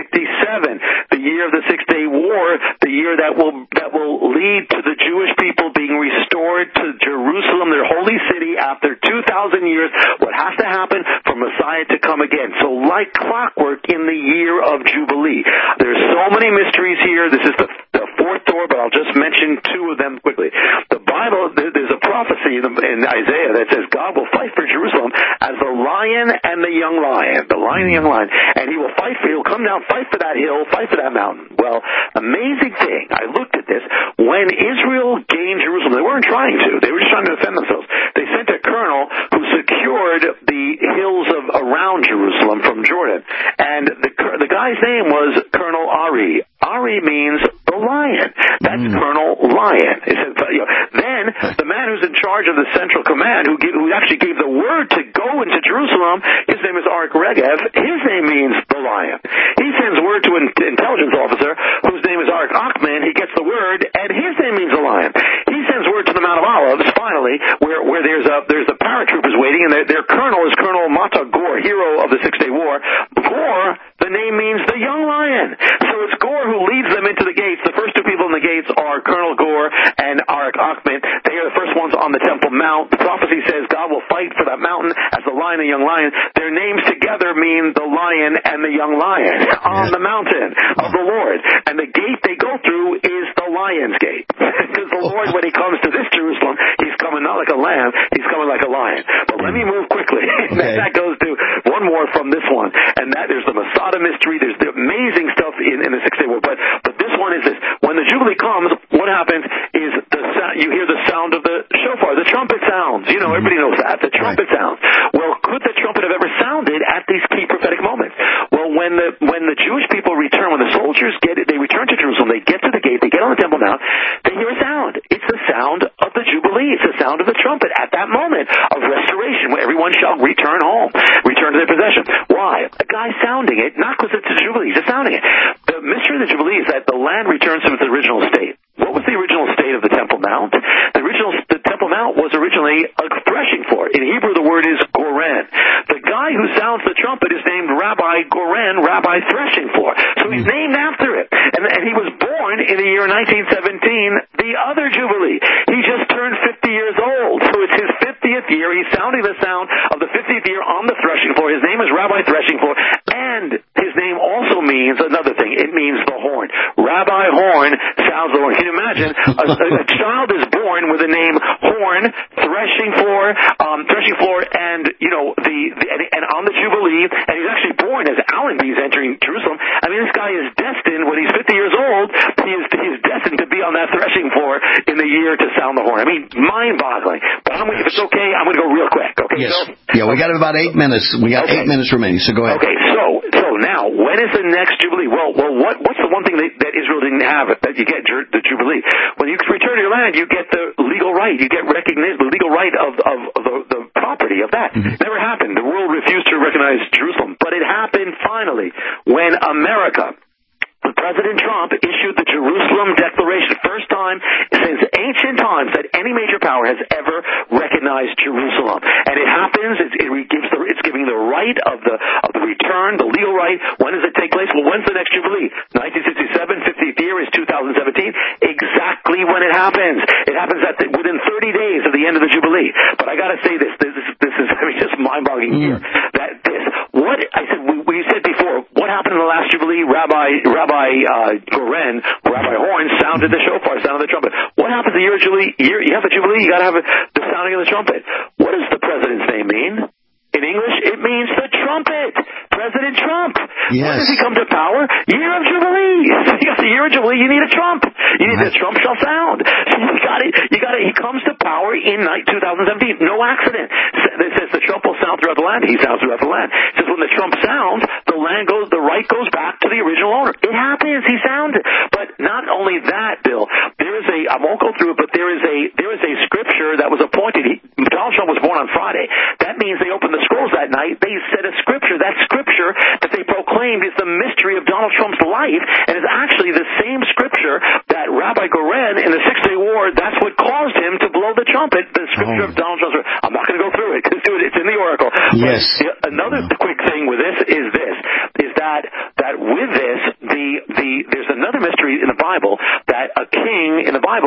1967, the year of the Six-Day War, the year that will lead to the Jewish people being restored to Jerusalem, their holy city, after 2,000 years. What has to happen for Messiah to come again? So, like clockwork, in the year of Jubilee. There's so many mysteries here. This is the fourth door, but I'll just mention two of them quickly. The Bible, there's a prophecy in Isaiah that says God will fight for Jerusalem as the lion and the young lion. The lion and the young lion. And he will fight for you. He'll come down, fight for that hill, fight for that mountain. Well, amazing thing. I looked at this. When Israel gained Jerusalem, they weren't trying to. They were just trying to defend themselves. They sent a colonel who secured the hills around Jerusalem from Jordan. And the guy's name was Colonel Ari. Ari means the lion. That's Colonel Lion. It says, then the man who's in charge of the central command, who actually gave the word to go into Jerusalem, his name is Arik Regev. His name means the lion. He sends word to an intelligence officer whose name is Arik Achman. He gets the word, and his name means the lion. He sends word to the Mount of Olives, finally, where there's the paratroopers waiting, and their colonel is Colonel Mata Gore, hero of the Six-Day War. Gore, the name means the young lion. So it's Gore who leads them into the gates. The first two people in the gates are Colonel Gore and Arik Achman. They are the first ones on the Temple Mount. The prophecy says God will fight for that mountain as the lion and young lion. Their names together mean the lion and the young lion on the mountain of the Lord. And the gate they go through is the lion's gate. Because the Lord, when he comes to this Jerusalem, he's coming not like a lamb, he's coming like a lion. But let me move quickly. Okay. That goes to one more from this one. And that there's the Masada mystery. There's the amazing stuff in the Six-Day War. But this one is this. When the Jubilee comes, what happens is you hear the sound of the shofar. The trumpet sounds. You know, everybody knows that. The trumpet sounds. Well, could the trumpet have ever sounded at these key prophetic moments? Well, when the when the Jewish people return, when the soldiers they return to Jerusalem, they get to the gate, they get on the Temple Mount, they hear a sound. It's the sound of the Jubilee. It's the sound of the trumpet at that moment of restoration, where everyone shall return home, return to their possession. Why? A guy sounding it, not because it's a Jubilee, he's just sounding it. The mystery of the Jubilee is that the land returns to its original state. What was the original state of the Temple Mount? The Temple Mount was originally a threshing floor. In Hebrew, the word is goren. The guy who sounds the trumpet is named Rabbi Goren, Rabbi Threshing Floor. So he's named after it. And he was born in the year 1917, the other Jubilee. He just turned 50 years old. So it's his 50th year. He's sounding the sound of the 50th year on the threshing floor. His name is Rabbi Threshing Floor. And his name also means another thing. It means the horn. Rabbi Horn sounds the horn. Can you imagine? A child is born with the name Horn, Threshing Floor, and and on the Jubilee, and he's actually born as Allenby's entering Jerusalem. I mean, this guy is destined, when he's 50 years old, he is destined to be on that threshing floor in the year to sound the horn. I mean, mind-boggling. But if it's okay, I'm going to go real quick. Okay, yes. We got about 8 minutes. We got 8 minutes remaining, so go ahead. Okay, so now, when is the next Jubilee? Well, what's the one thing that Israel didn't have that you get the Jubilee? When you return to your land, you get the legal right. You get the legal right of the property of that. Mm-hmm. Never happened. The world refused to recognize Jerusalem. But it happened finally when President Trump issued the Jerusalem Declaration. First time since ancient times that any major power has ever recognized Jerusalem. And it happens, it's giving the right of the return, the legal right. When does it take place? Well, when's the next Jubilee? 1967, 50th year is 2017. Exactly when it happens. It happens within 30 days of the end of the Jubilee. But I gotta say this is just mind-boggling here. We said before, what happened in the last Jubilee? Rabbi Goren, Rabbi Horn sounded the shofar, sounded the trumpet. What happens the year of Jubilee? You have a Jubilee, you got to have the sounding of the trumpet. What does the president's name mean? In English, it means the trumpet. President Trump. Yes. When does he come to power? Year of Jubilee. So you got the year of Jubilee, you need a trump. You need the trump shall sound. So you got it. He comes to power in 2017. No accident. It says the trump will sound throughout the land. He sounds throughout the land. It says when the trump sounds, the right goes back to the original owner. It happens. He sounded. But not only that, Bill, I won't go through it, but there is a scripture that was appointed. Donald Trump was born on Friday. That means they opened the scrolls that night. They said a scripture. That scripture that they proclaimed is the mystery of Donald Trump's life, and is actually the same scripture that Rabbi Goren in the 6-Day War, that's what caused him to blow the trumpet, the scripture of Donald Trump's. I'm not going to go through it, because it's in the oracle. Yes. But another quick thing with this is that with this, there's another mystery in the Bible, that a king,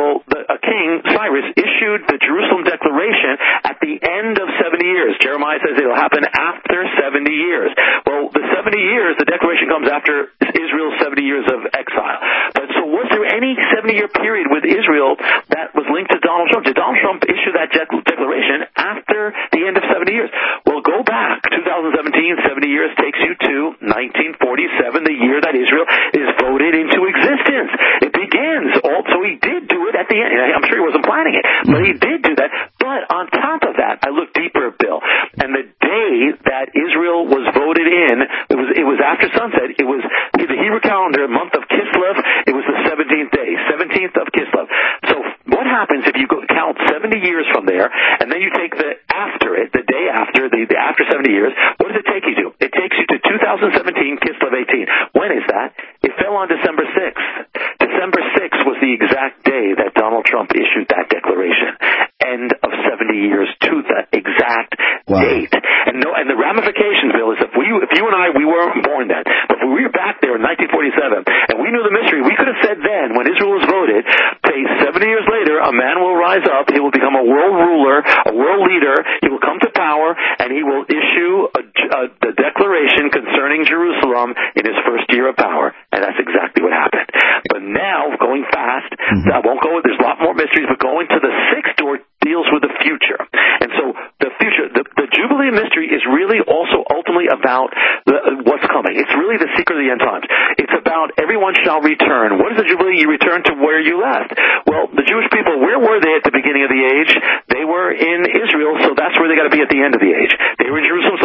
Cyrus, issued the Jerusalem Declaration at the end of 70 years. Jeremiah says it'll happen after 70 years. Well, the 70 years, the declaration comes after Israel's 70 years of exile. But so was there any 70-year period with Israel that was linked to Donald Trump? Did Donald Trump issue that declaration after the end of 70 years? Well, go back. 2017, 70 years takes you to 1947, the year that Israel is voted into existence. It begins. So he did do it at the end. I'm sure he wasn't planning it, but he did do that. But on top of that, I looked deeper, Bill, and the day that Israel was voted in, it was after sunset. It was the Hebrew calendar, month of Kislev. It was the 17th day, 17th of Kislev. So what happens if you count 70 years from there, and then you take the day after, the after 70 years? What does it take you to? It takes you to 2017, Kislev 18. When is that? It fell on December 6th. December 6th was the exact day that Donald Trump issued that declaration. End of 70 years to the exact date. And the ramifications, Bill, is if you and I, we weren't born then, but if we were back there in 1947 and we knew the mystery, we could have said then, when Israel was voted, say 70 years later, a man will rise up, he will become a world ruler, a world leader, he will come to power, and he will issue the declaration concerning Jerusalem in his first year of power. And that's exactly what happened. But now, going fast, I won't go, there's a lot more mysteries, but going to the sixth door deals with the future. And so the future, the Jubilee mystery is really also ultimately about what's coming. It's really the secret of the end times. It's about everyone shall return. What is the Jubilee? You return to where you left. Well, the Jewish people, where were they at the beginning of the age? They were in Israel, so that's where they got to be at the end of the age. They were in Jerusalem, so that's where they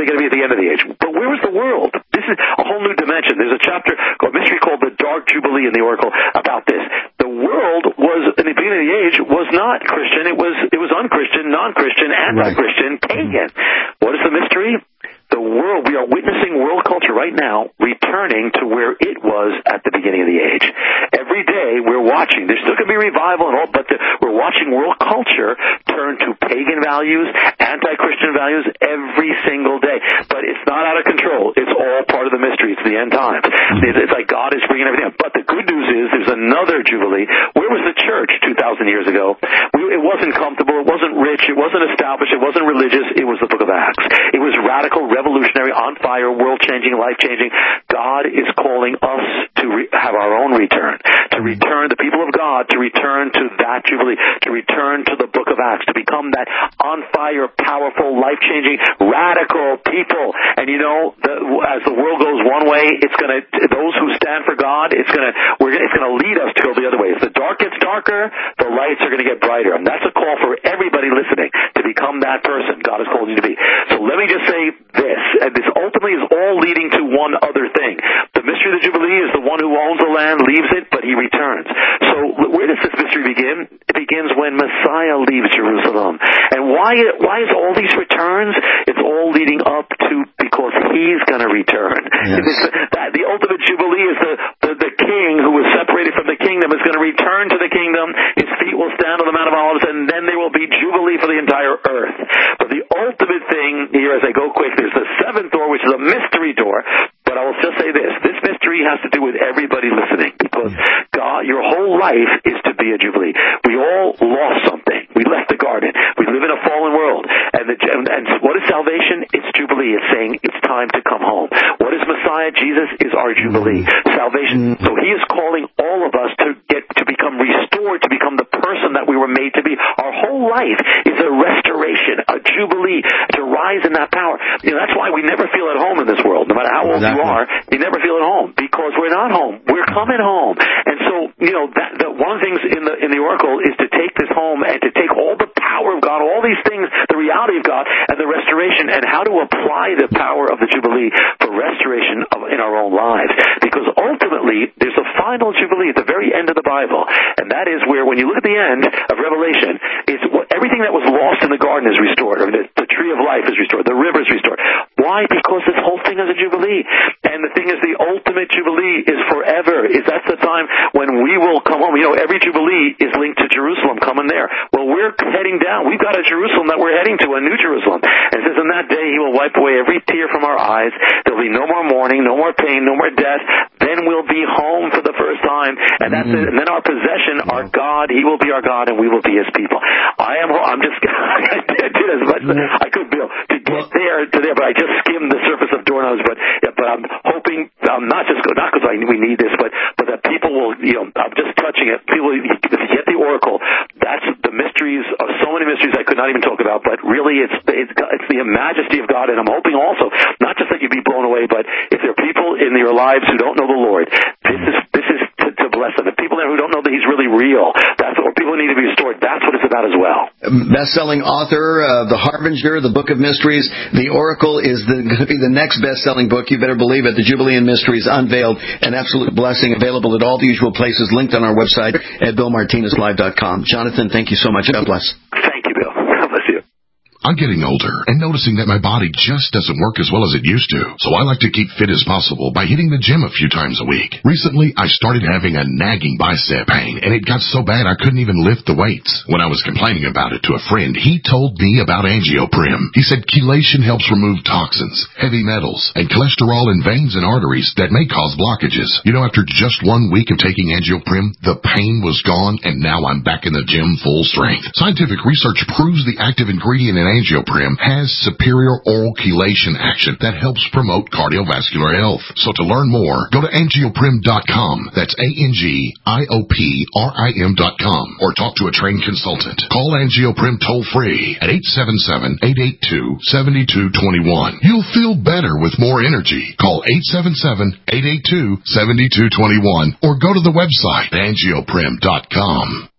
going to be at the end of the age. But where was the world? This is a whole new dimension. There's a chapter, a mystery called the Dark Jubilee in the Oracle about this. The world was, in the beginning of the age, was not Christian. It was unchristian, non-Christian, anti-Christian, pagan. What is the mystery? The world, we are witnessing world culture right now returning to where it was at the beginning of the age. Every day we're watching, there's still going to be revival and all, but we're watching world culture turn to pagan values, anti-Christian values every single day. But it's not out of control. It's all part of the mystery. It's the end times. It's like God is bringing everything up. But the good news is there's another Jubilee. Where was the church 2,000 years ago? It wasn't comfortable. It wasn't rich. It wasn't established. It wasn't religious. It was the book of Acts. It was radical, revolutionary, on fire, world-changing, life-changing. God is calling us to have our own return, to return, the people of God, to return to that Jubilee, to return to the book of Acts, to become that on-fire, powerful, life-changing, radical people. And you know, as the world goes one way, those who stand for God, it's going to lead us to go the other way. If the dark gets darker, the lights are going to get brighter. And that's a call for everybody listening to become that person God has called you to be. So let me just say this, and this ultimately is all leading to one other thing. The mystery of the Jubilee is the one who owns the land leaves it, but he returns. So where does this mystery begin? It begins when Messiah leaves Jerusalem. And why is all these returns? It's all leading up to because he's going to return. Yes. The ultimate Jubilee is the king who was separated from the kingdom is going to return to the kingdom. His feet will stand on the Mount of Olives, and then there will be Jubilee for the entire earth. But the ultimate thing here, as I go quick, there's the seventh door, which is a mystery door. But I will just say this. This mystery has to do with everybody listening, because God, your whole life is to be a Jubilee. We all lost something. We left the garden. We live in a fallen world. And what is salvation? It's Jubilee. It's saying it's time to come home. What is Messiah? Jesus is our Jubilee. Salvation. So he is calling all of us to become restored, to become the person that we were made to be. Our whole life is a restoration, a Jubilee, to rise in that power. You know, that's why we never feel at home in this world. No matter how old you are, you never feel at home, because we're not home. We're coming home. And so, you know, one of the things in the Oracle is to take this home and to take all the power of God, all these things, the reality of God, and the restoration, and how to apply the power of the Jubilee for restoration in our own lives. Because ultimately, there's a final Jubilee at the very end of the Bible, and that is where, when you look at the end of Revelation, everything that was lost in the garden is restored. I mean, the tree of life is restored. The river is restored. Why? Because this whole thing is a Jubilee. And the thing is, the ultimate Jubilee is forever. That's the time when we will come home. You know, every Jubilee is linked to Jerusalem, coming there. Well, we're heading down. We've got a Jerusalem that we're heading to, a new Jerusalem. And it says, in that day he will wipe away every tear from our eyes. There'll be no more mourning, no more pain, no more death. Then we'll be home for the first time. And that's it. And then our possession, our God, he will be our God, and we will be his people. I did as much as I could, Bill, to get there, but I just skimmed the surface of doorknobs. But I'm hoping, not because we need this, but that people will, I'm just touching it. People, if you get the Oracle, that's the mysteries, so many mysteries I could not even talk about, but really it's the majesty of God. And I'm hoping also, not just that you be blown away, but if there are people in your lives who don't know the Lord, this is to bless them. The people there who don't know that he's really real, or people who need to be restored, that's what it's about as well. Best-selling author of The Harbinger, the Book of Mysteries. The Oracle is going to be the next best-selling book. You better believe it. The Jubilee and Mysteries Unveiled, an absolute blessing, available at all the usual places, linked on our website at BillMartinezLive.com. Jonathan, thank you so much. God bless. Thank you, Bill. God bless you. I'm getting older and noticing that my body just doesn't work as well as it used to. So I like to keep fit as possible by hitting the gym a few times a week. Recently, I started having a nagging bicep pain, and it got so bad I couldn't even lift the weights. When I was complaining about it to a friend, he told me about AngioPrim. He said chelation helps remove toxins, heavy metals, and cholesterol in veins and arteries that may cause blockages. You know, after just 1 week of taking AngioPrim, the pain was gone, and now I'm back in the gym full strength. Scientific research proves the active ingredient in AngioPrim has superior oral chelation action that helps promote cardiovascular health. So to learn more, go to angioprim.com. That's ANGIOPRIM.com, or talk to a trained consultant. Call AngioPrim toll-free at 877-882-7221. You'll feel better with more energy. Call 877-882-7221 or go to the website angioprim.com.